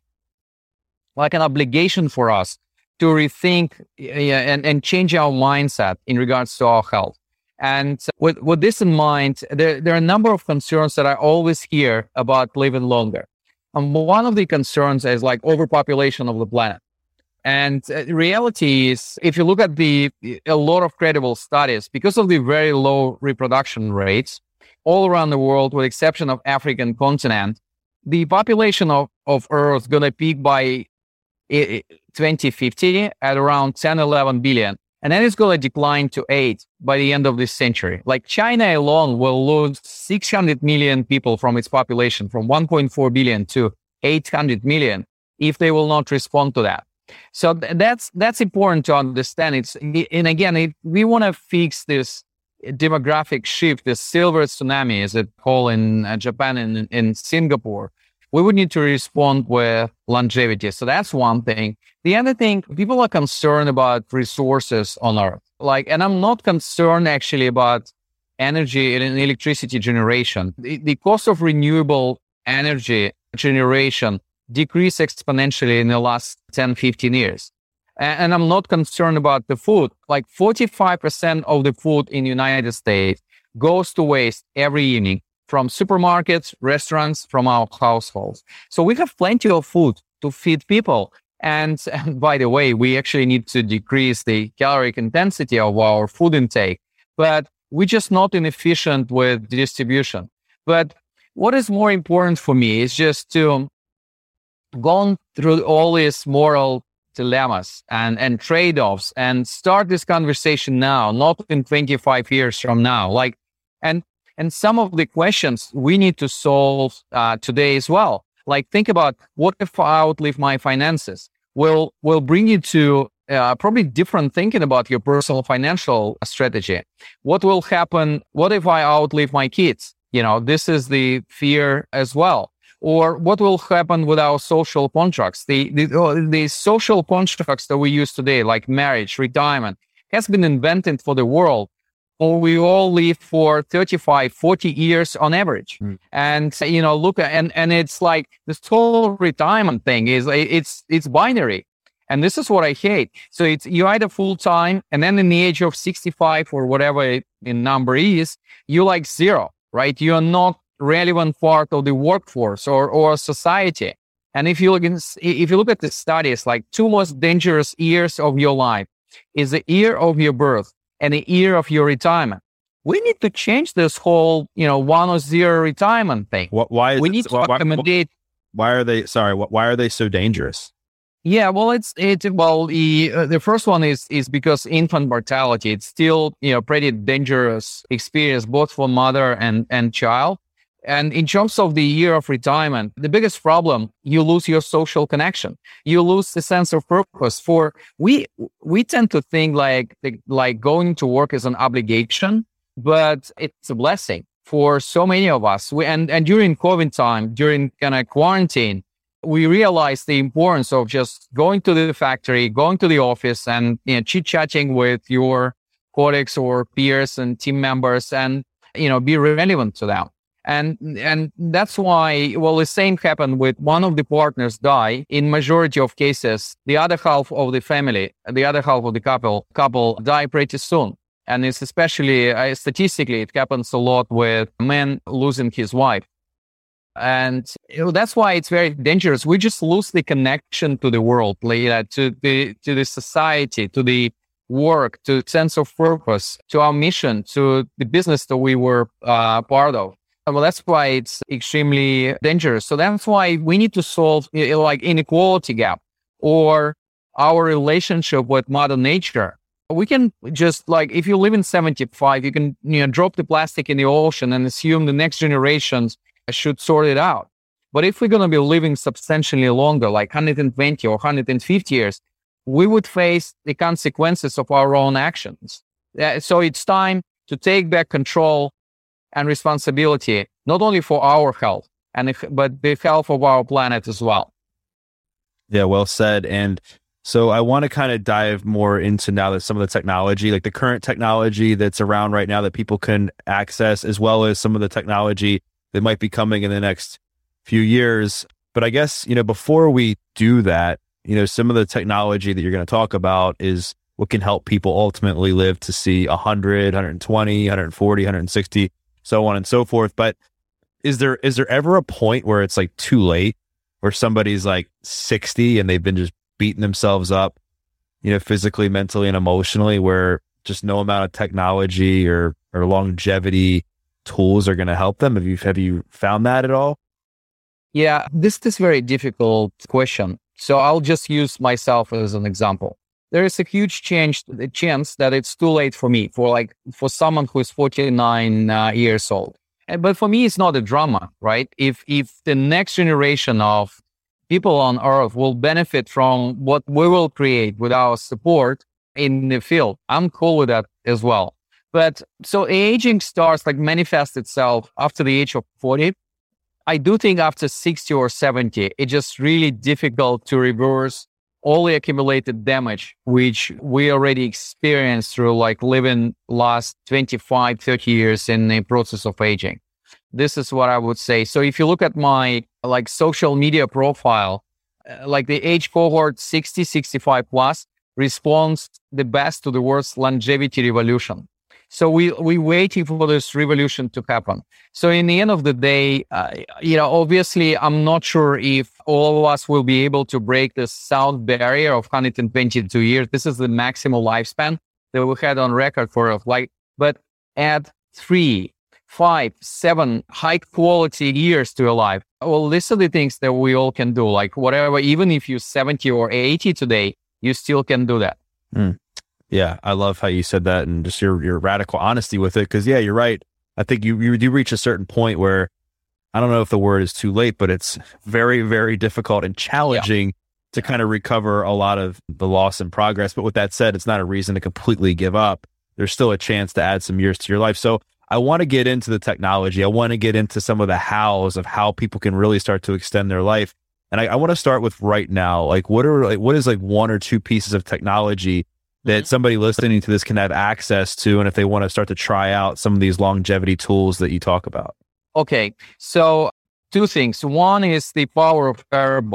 like an obligation for us to rethink yeah, and, and change our mindset in regards to our health. And with, with this in mind, there, there are a number of concerns that I always hear about living longer. And one of the concerns is like overpopulation of the planet. And uh, reality is, if you look at the a lot of credible studies, because of the very low reproduction rates all around the world, with exception of African continent, the population of, of Earth is going to peak by twenty fifty at around ten, eleven billion. And then it's going to decline to eight by the end of this century. Like China alone will lose six hundred million people from its population, from one point four billion to eight hundred million, if they will not respond to that. So th- that's that's important to understand. It's and again, if we want to fix this demographic shift, this silver tsunami, as it called in uh, Japan and in Singapore, we would need to respond with longevity. So that's one thing. The other thing, people are concerned about resources on Earth. Like, and I'm not concerned actually about energy and electricity generation. The, the cost of renewable energy generation decreased exponentially in the last ten, fifteen years. And, and I'm not concerned about the food. Like forty-five percent of the food in the United States goes to waste every evening from supermarkets, restaurants, from our households. So we have plenty of food to feed people. And, and by the way, we actually need to decrease the caloric intensity of our food intake, but we're just not inefficient with distribution. But what is more important for me is just to go through all these moral dilemmas and, and trade-offs and start this conversation now, not in twenty-five years from now. Like, and And some of the questions we need to solve uh, today as well. Like, think about what if I outlive my finances? Will will bring you to uh, probably different thinking about your personal financial strategy. What will happen? What if I outlive my kids? You know, this is the fear as well. Or what will happen with our social contracts? The the, the social contracts that we use today, like marriage, retirement, has been invented for the world. Or we all live for thirty-five, forty years on average. Mm. And, you know, look, and, and it's like this whole retirement thing is, it's, it's binary. And this is what I hate. So it's you either full time, and then in the age of sixty-five or whatever it, in number is, you like zero, right? You are not relevant part of the workforce or or society. And if you look in, if you look at the studies, like two most dangerous years of your life is the year of your birth and the year of your retirement. We need to change this whole, you know, one or zero retirement thing. What, why is we it, need to why, accommodate. Why are they? Sorry, why are they so dangerous? Yeah, well, it's it. Well, the uh, the first one is is because infant mortality. It's still, you know, pretty dangerous experience both for mother and and child. And in terms of the year of retirement, the biggest problem, you lose your social connection. You lose the sense of purpose. For we we tend to think like like going to work is an obligation, but it's a blessing for so many of us. We, and and during COVID time, during kind of quarantine, we realized the importance of just going to the factory, going to the office, and, you know, chit-chatting with your colleagues or peers and team members, and, you know, be relevant to them. And and that's why, well, the same happened with one of the partners die. In majority of cases, the other half of the family, the other half of the couple, couple die pretty soon. And it's especially, uh, statistically, it happens a lot with men losing his wife. And, you know, that's why it's very dangerous. We just lose the connection to the world, like, uh, to the to the society, to the work, to sense of purpose, to our mission, to the business that we were uh, part of. Well, that's why it's extremely dangerous. So that's why we need to solve, you know, like inequality gap or our relationship with Mother Nature. We can just, like, if you live in seventy-five, you can, you know, drop the plastic in the ocean and assume the next generations should sort it out. But if we're going to be living substantially longer, like one hundred twenty or one hundred fifty years, we would face the consequences of our own actions. Uh, so it's time to take back control and responsibility, not only for our health, and if, but the health of our planet as well. Yeah, well said. And so I want to kind of dive more into now that some of the technology, like the current technology that's around right now that people can access, as well as some of the technology that might be coming in the next few years. But I guess, you know, before we do that, you know, some of the technology that you're going to talk about is what can help people ultimately live to see one hundred, one hundred twenty, one hundred forty, one hundred sixty, so on and so forth. But is there is there ever a point where it's like too late, where somebody's like sixty and they've been just beating themselves up, you know, physically, mentally, and emotionally, where just no amount of technology or or longevity tools are going to help them? Have you have you found that at all? Yeah, this is a very difficult question. So I'll just use myself as an example. There is a huge change, a chance that it's too late for me, for like for someone who is forty-nine uh, years old. And, but for me, it's not a drama, right? If if the next generation of people on Earth will benefit from what we will create with our support in the field, I'm cool with that as well. But so aging starts like manifest itself after the age of forty. I do think after sixty or seventy, it's just really difficult to reverse all the accumulated damage, which we already experienced through like living last twenty-five, thirty years in the process of aging. This is what I would say. So if you look at my like social media profile, uh, like the age cohort sixty, sixty-five plus responds the best to the word's longevity revolution. So we we waiting for this revolution to happen. So in the end of the day, uh, you know, obviously, I'm not sure if all of us will be able to break the sound barrier of one hundred twenty-two years. This is the maximal lifespan that we had on record for like, but add three, five, seven high quality years to your life. Well, these are the things that we all can do. Like whatever, even if you're seventy or eighty today, you still can do that. Mm. Yeah, I love how you said that and just your your radical honesty with it. Because yeah, you're right. I think you you do reach a certain point where I don't know if the word is too late, but it's very, very difficult and challenging yeah. to kind of recover a lot of the loss and progress. But with that said, it's not a reason to completely give up. There's still a chance to add some years to your life. So I want to get into the technology. I want to get into some of the hows of how people can really start to extend their life. And I, I want to start with right now. Like, what are like what is like one or two pieces of technology that mm-hmm. somebody listening to this can have access to, and if they want to start to try out some of these longevity tools that you talk about? Okay, so two things. One is the power of parables.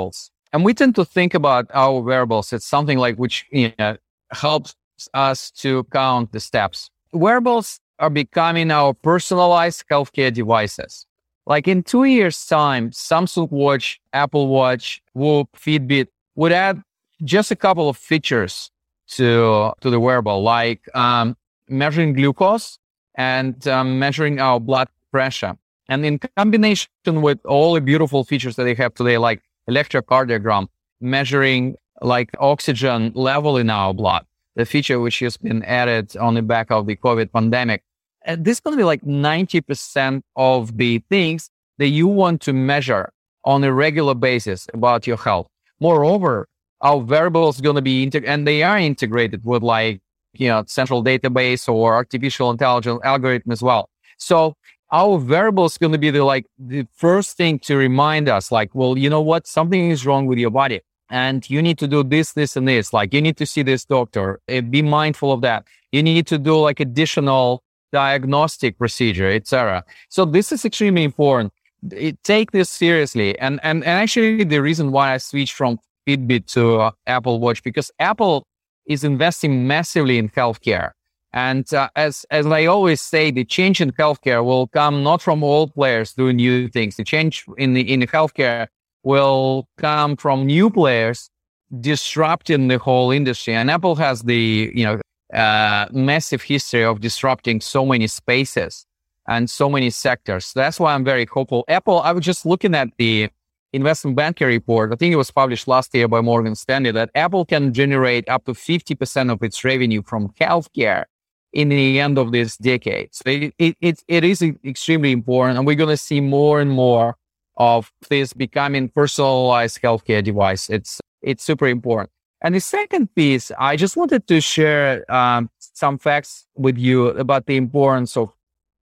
And we tend to think about our wearables. It's something like which you know, helps us to count the steps. Wearables are becoming our personalized healthcare devices. Like in two years' time, Samsung Watch, Apple Watch, Whoop, Fitbit would add just a couple of features to, to the wearable, like um, measuring glucose and um, measuring our blood pressure. And in combination with all the beautiful features that they have today, like electrocardiogram, measuring like oxygen level in our blood, the feature which has been added on the back of the COVID pandemic. And this is going to be like ninety percent of the things that you want to measure on a regular basis about your health. Moreover, our wearables are going to be, integ- and they are integrated with like, you know, central database or artificial intelligence algorithm as well. So our wearable is going to be the like the first thing to remind us, like, well, you know what, something is wrong with your body, and you need to do this, this, and this. Like, you need to see this doctor. Uh, be mindful of that. You need to do like additional diagnostic procedure, et cetera. So this is extremely important. It, take this seriously, and and and actually the reason why I switched from Fitbit to uh, Apple Watch, because Apple is investing massively in healthcare. And uh, as as I always say, the change in healthcare will come not from old players doing new things. The change in the in the healthcare will come from new players disrupting the whole industry. And Apple has the you know uh, massive history of disrupting so many spaces and so many sectors. That's why I'm very hopeful. Apple, I was just looking at the investment banker report. I think it was published last year by Morgan Stanley, that Apple can generate up to fifty percent of its revenue from healthcare in the end of this decade. So it, it, it, it is extremely important, and we're going to see more and more of this becoming personalized healthcare device. It's, it's super important. And the second piece, I just wanted to share um, some facts with you about the importance of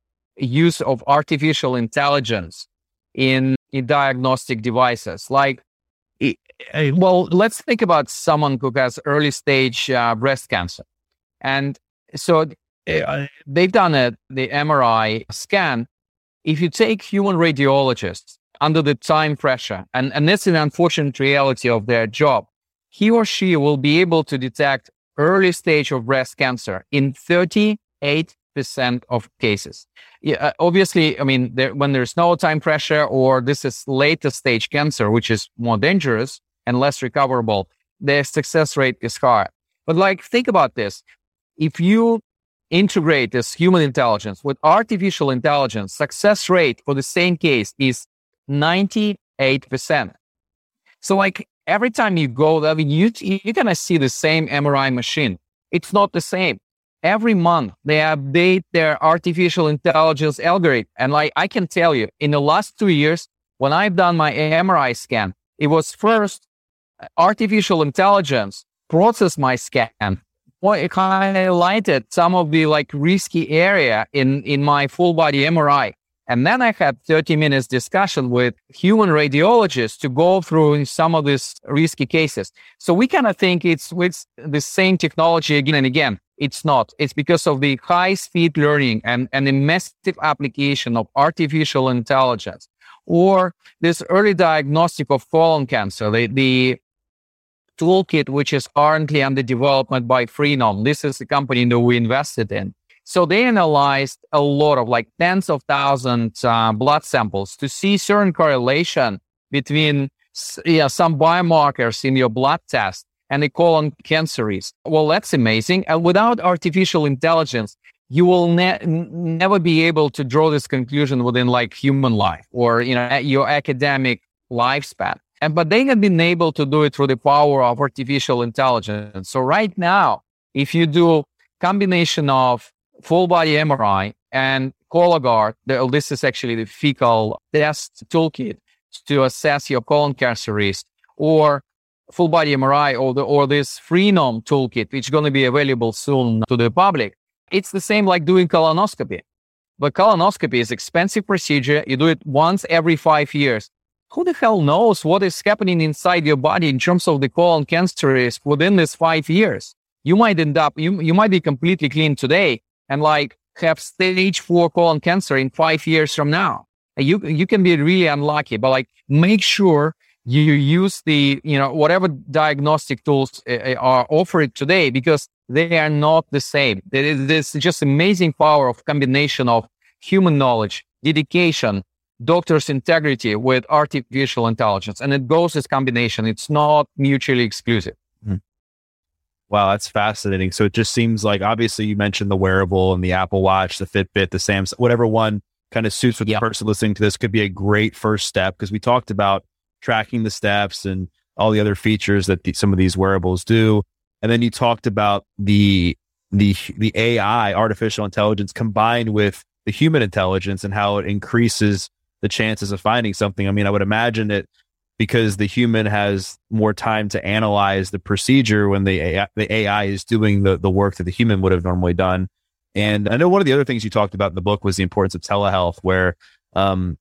use of artificial intelligence in, in diagnostic devices. Like, well, let's think about someone who has early stage uh, breast cancer. And so uh, they've done a, the M R I scan. If you take human radiologists under the time pressure, and, and that's an unfortunate reality of their job, he or she will be able to detect early stage of breast cancer in thirty-eight percent of cases. Yeah, obviously, I mean, there, when there's no time pressure, or this is later stage cancer, which is more dangerous and less recoverable, their success rate is higher. But like, think about this. If you integrate this human intelligence with artificial intelligence, success rate for the same case is ninety-eight percent. So like, every time you go, I mean, you, you're going to see the same M R I machine. It's not the same. Every month, they update their artificial intelligence algorithm. And like, I can tell you, in the last two years, when I've done my M R I scan, it was first artificial intelligence processed my scan. Well, it highlighted some of the like risky area in, in my full body M R I. And then I had thirty minutes discussion with human radiologists to go through some of these risky cases. So we kind of think it's with the same technology again and again. It's not. It's because of the high speed learning and, and the massive application of artificial intelligence, or this early diagnostic of colon cancer, the, the toolkit, which is currently under development by Freenome. This is the company that we invested in. So they analyzed a lot of like tens of thousands uh, blood samples to see certain correlation between yeah, some biomarkers in your blood test and the colon cancer risk. Well, that's amazing. And without artificial intelligence, you will ne- never be able to draw this conclusion within like human life or, you know, your academic lifespan. And, but they have been able to do it through the power of artificial intelligence. So right now, if you do combination of full body M R I and Cologuard, this is actually the fecal test toolkit to assess your colon cancer risk, or full body M R I, or the, or this Freenome toolkit, which is going to be available soon to the public. It's the same like doing colonoscopy. But colonoscopy is an expensive procedure. You do it once every five years. Who the hell knows what is happening inside your body in terms of the colon cancer risk within these five years? You might end up, you, you might be completely clean today and like have stage four colon cancer in five years from now. You, you can be really unlucky, but like make sure you use the, you know, whatever diagnostic tools uh, are offered today, because they are not the same. There is this just amazing power of combination of human knowledge, dedication, doctor's integrity with artificial intelligence. And it goes as combination. It's not mutually exclusive. Mm. Wow, that's fascinating. So it just seems like, obviously you mentioned the wearable and the Apple Watch, the Fitbit, the Samsung, whatever one kind of suits with yep. the person listening to this could be a great first step, because we talked about tracking the steps and all the other features that the, some of these wearables do. And then you talked about the, the, the A I, artificial intelligence, combined with the human intelligence and how it increases the chances of finding something. I mean, I would imagine that because the human has more time to analyze the procedure when the A I, the A I is doing the, the work that the human would have normally done. And I know one of the other things you talked about in the book was the importance of telehealth, where, um,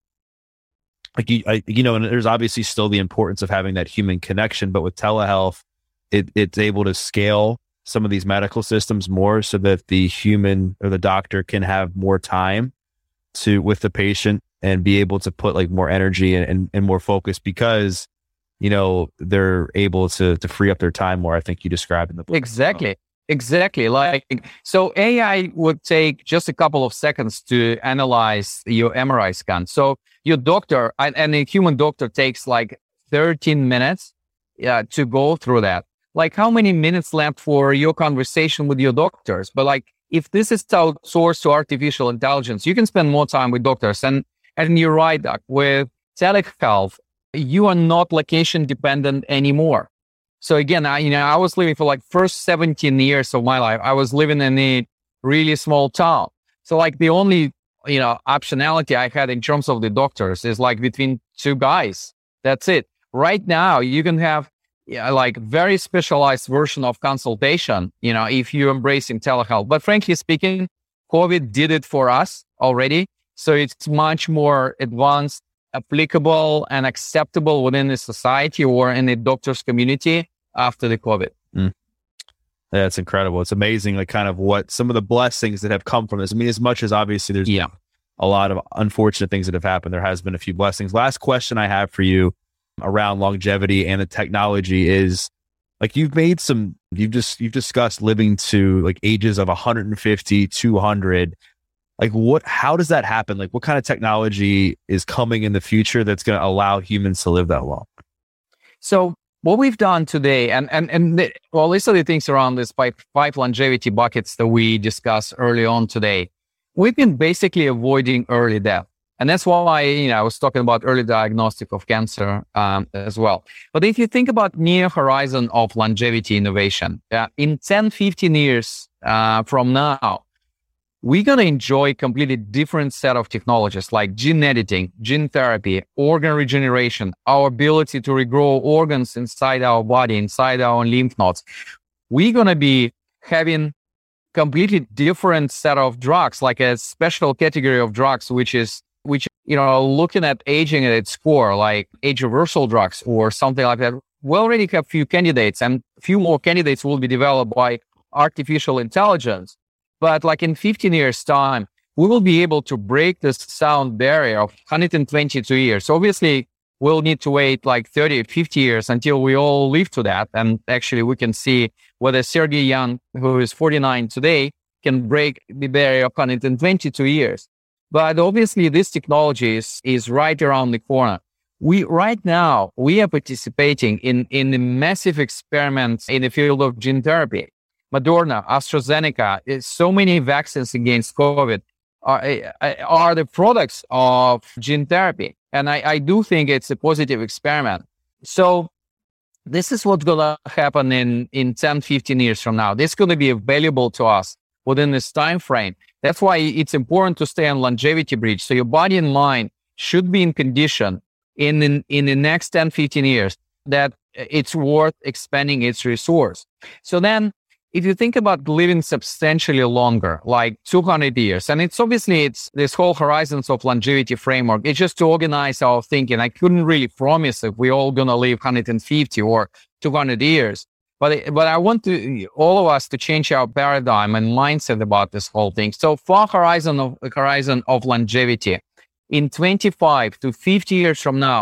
like you, I, you know, and there's obviously still the importance of having that human connection, but with telehealth, it, it's able to scale some of these medical systems more so that the human or the doctor can have more time to with the patient and be able to put like more energy and, and, and more focus, because, you know, they're able to to free up their time more. I think you described in the book. Exactly. Exactly. Like, so A I would take just a couple of seconds to analyze your M R I scan. So your doctor and, and a human doctor takes like thirteen minutes yeah, to go through that. Like, how many minutes left for your conversation with your doctors? But like, if this is outsourced to artificial intelligence, you can spend more time with doctors. And, and you're right, Doc, with telehealth, you are not location dependent anymore. So again, I, you know, I was living for like first seventeen years of my life, I was living in a really small town. So like the only, you know, optionality I had in terms of the doctors is like between two guys. That's it. Right now, you can have yeah, like very specialized version of consultation, you know, if you're embracing telehealth. But frankly speaking, COVID did it for us already. So it's much more advanced, applicable and acceptable within the society or in the doctor's community after the COVID. Mm. Yeah, it's incredible. It's amazing, like kind of what some of the blessings that have come from this. I mean, as much as obviously there's yeah. a lot of unfortunate things that have happened, there has been a few blessings. Last question I have for you around longevity and the technology is, like, you've made some, you've just, you've discussed living to like ages of one hundred fifty, two hundred. Like what, how does that happen? Like what kind of technology is coming in the future that's going to allow humans to live that long? So what we've done today, and, and, and the, well, these are the things around this five, five longevity buckets that we discussed early on today. We've been basically avoiding early death. And that's why, you know, I was talking about early diagnostic of cancer um, as well. But if you think about near horizon of longevity innovation, uh, in ten, fifteen years uh, from now, we're going to enjoy a completely different set of technologies like gene editing, gene therapy, organ regeneration, our ability to regrow organs inside our body, inside our lymph nodes. We're going to be having completely different set of drugs, like a special category of drugs, which is, which, you know, looking at aging at its core, like age reversal drugs or something like that. We already have a few candidates, and a few more candidates will be developed by artificial intelligence. But like in fifteen years time, we will be able to break this sound barrier of one hundred twenty-two years. Obviously, we'll need to wait like thirty, fifty years until we all live to that. And actually, we can see whether Sergey Young, who is forty-nine today, can break the barrier of one hundred twenty-two years. But obviously, this technology is, is right around the corner. We right now, we are participating in, in a massive experiments in the field of gene therapy. Moderna, AstraZeneca, so many vaccines against COVID are, are the products of gene therapy. And I, I do think it's a positive experiment. So this is what's going to happen in, in ten, fifteen years from now. This is going to be available to us within this time frame. That's why it's important to stay on longevity bridge. So your body and mind should be in condition in, in, in the next ten, fifteen years that it's worth expanding its resource. So then, if you think about living substantially longer, like two hundred years, and it's obviously, it's this whole horizons of longevity framework, it's just to organize our thinking. I couldn't really promise if we're all going to live one hundred fifty or two hundred years, but, but I want to, all of us to change our paradigm and mindset about this whole thing. So far horizon of, horizon of longevity, in twenty-five to fifty years from now,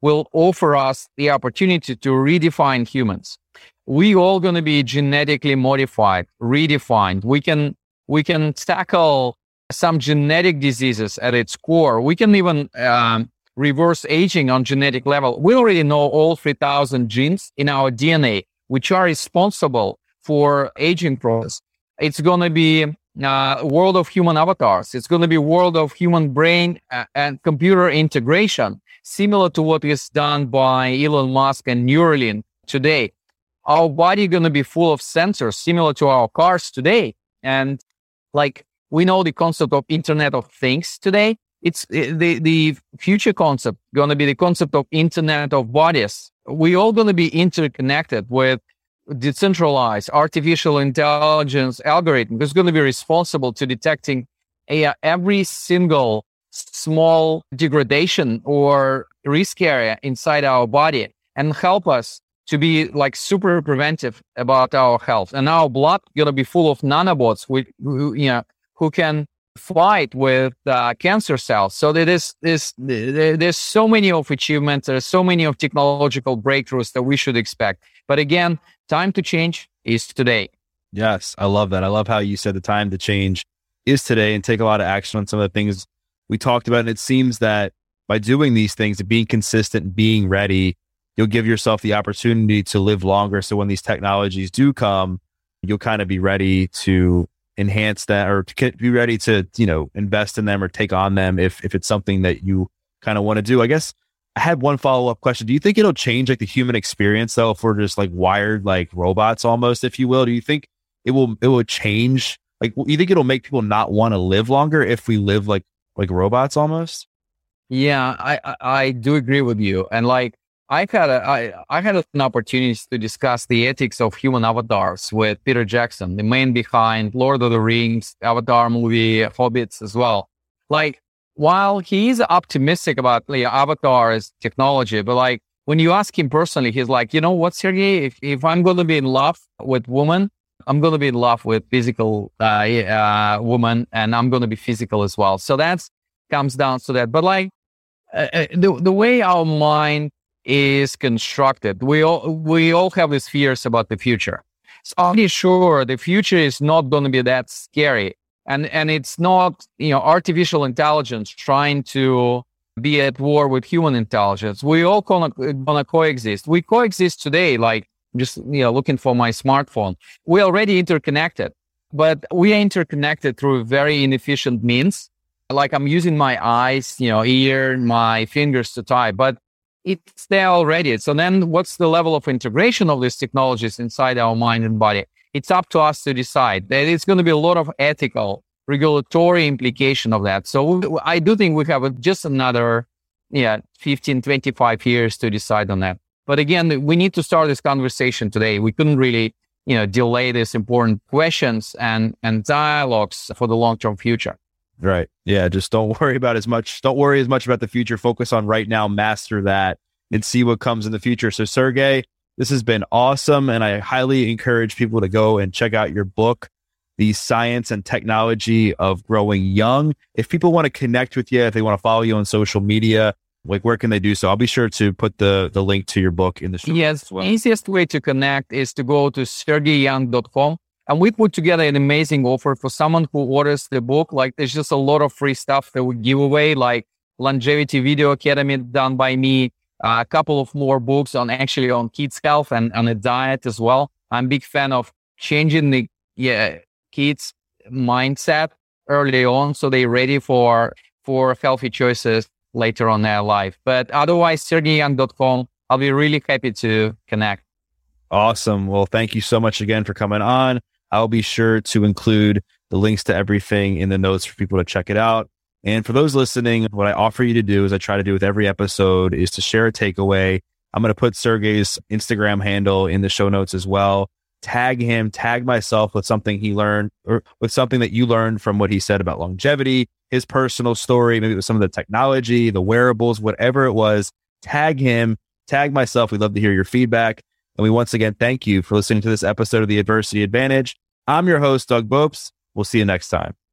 will offer us the opportunity to redefine humans. We all going to be genetically modified, redefined. We can we can tackle some genetic diseases at its core. We can even um, reverse aging on genetic level. We already know all three thousand genes in our D N A, which are responsible for aging process. It's going to be uh, world of human avatars. It's going to be world of human brain uh, and computer integration, similar to what is done by Elon Musk and Neuralink today. Our body going to be full of sensors, similar to our cars today. And like we know the concept of Internet of Things today. It's the, the future concept going to be the concept of Internet of Bodies. We all going to be interconnected with decentralized artificial intelligence algorithm that's going to be responsible to detecting a, every single small degradation or risk area inside our body and help us to be like super preventive about our health. And our blood going to be full of nanobots with, who, you know, who can fight with uh, cancer cells. So there is this, there, there's so many of achievements. There's so many of technological breakthroughs that we should expect. But again, time to change is today. Yes, I love that. I love how you said the time to change is today and take a lot of action on some of the things we talked about. And it seems that by doing these things and being consistent and being ready, you'll give yourself the opportunity to live longer. So when these technologies do come, you'll kind of be ready to enhance that or to be ready to, you know, invest in them or take on them if if it's something that you kind of want to do. I guess I had one follow-up question. Do you think it'll change like the human experience though, if we're just like wired like robots almost, if you will? Do you think it will it will change? Like, you think it'll make people not want to live longer if we live like like robots almost? Yeah, I, I, I do agree with you. And like, I've had a, I, I had an opportunity to discuss the ethics of human avatars with Peter Jackson, the man behind Lord of the Rings, Avatar movie, Hobbits as well. Like, while he is optimistic about the Avatar's technology, but like, when you ask him personally, he's like, you know what, Sergey, if, if I'm going to be in love with woman, I'm going to be in love with physical uh, uh, woman, and I'm going to be physical as well. So that's comes down to that. But like, uh, the the way our mind is constructed, we all we all have these fears about the future. So I'm pretty sure the future is not going to be that scary, and and it's not, you know, artificial intelligence trying to be at war with human intelligence. We all gonna gonna coexist. We coexist today. Like, just, you know, looking for my smartphone. We're already interconnected, but we are interconnected through very inefficient means. Like, I'm using my eyes, you know, ear, my fingers to type, but it's there already. So then what's the level of integration of these technologies inside our mind and body? It's up to us to decide. There is going to be a lot of ethical, regulatory implication of that. So I do think we have just another, yeah, fifteen, twenty-five years to decide on that. But again, we need to start this conversation today. We couldn't really, you know, delay these important questions and, and dialogues for the long-term future. Right. Yeah. Just don't worry about as much. Don't worry as much about the future. Focus on right now, master that, and see what comes in the future. So Sergey, this has been awesome. And I highly encourage people to go and check out your book, The Science and Technology of Growing Young. If people want to connect with you, if they want to follow you on social media, like, where can they do so? I'll be sure to put the, the link to your book in the show. Yes. As well. The easiest way to connect is to go to sergey young dot com. And we put together an amazing offer for someone who orders the book. Like, there's just a lot of free stuff that we give away, like Longevity Video Academy done by me, uh, a couple of more books on actually on kids' health and on a diet as well. I'm a big fan of changing the yeah, kids' mindset early on so they're ready for, for healthy choices later on in their life. But otherwise, sergey young dot com, I'll be really happy to connect. Awesome. Well, thank you so much again for coming on. I'll be sure to include the links to everything in the notes for people to check it out. And for those listening, what I offer you to do, as I try to do with every episode, is to share a takeaway. I'm going to put Sergey's Instagram handle in the show notes as well. Tag him, tag myself with something he learned, or with something that you learned from what he said about longevity, his personal story, maybe it was some of the technology, the wearables, whatever it was. Tag him, tag myself. We'd love to hear your feedback. And we once again thank you for listening to this episode of The Adversity Advantage. I'm your host, Doug Bopst. We'll see you next time.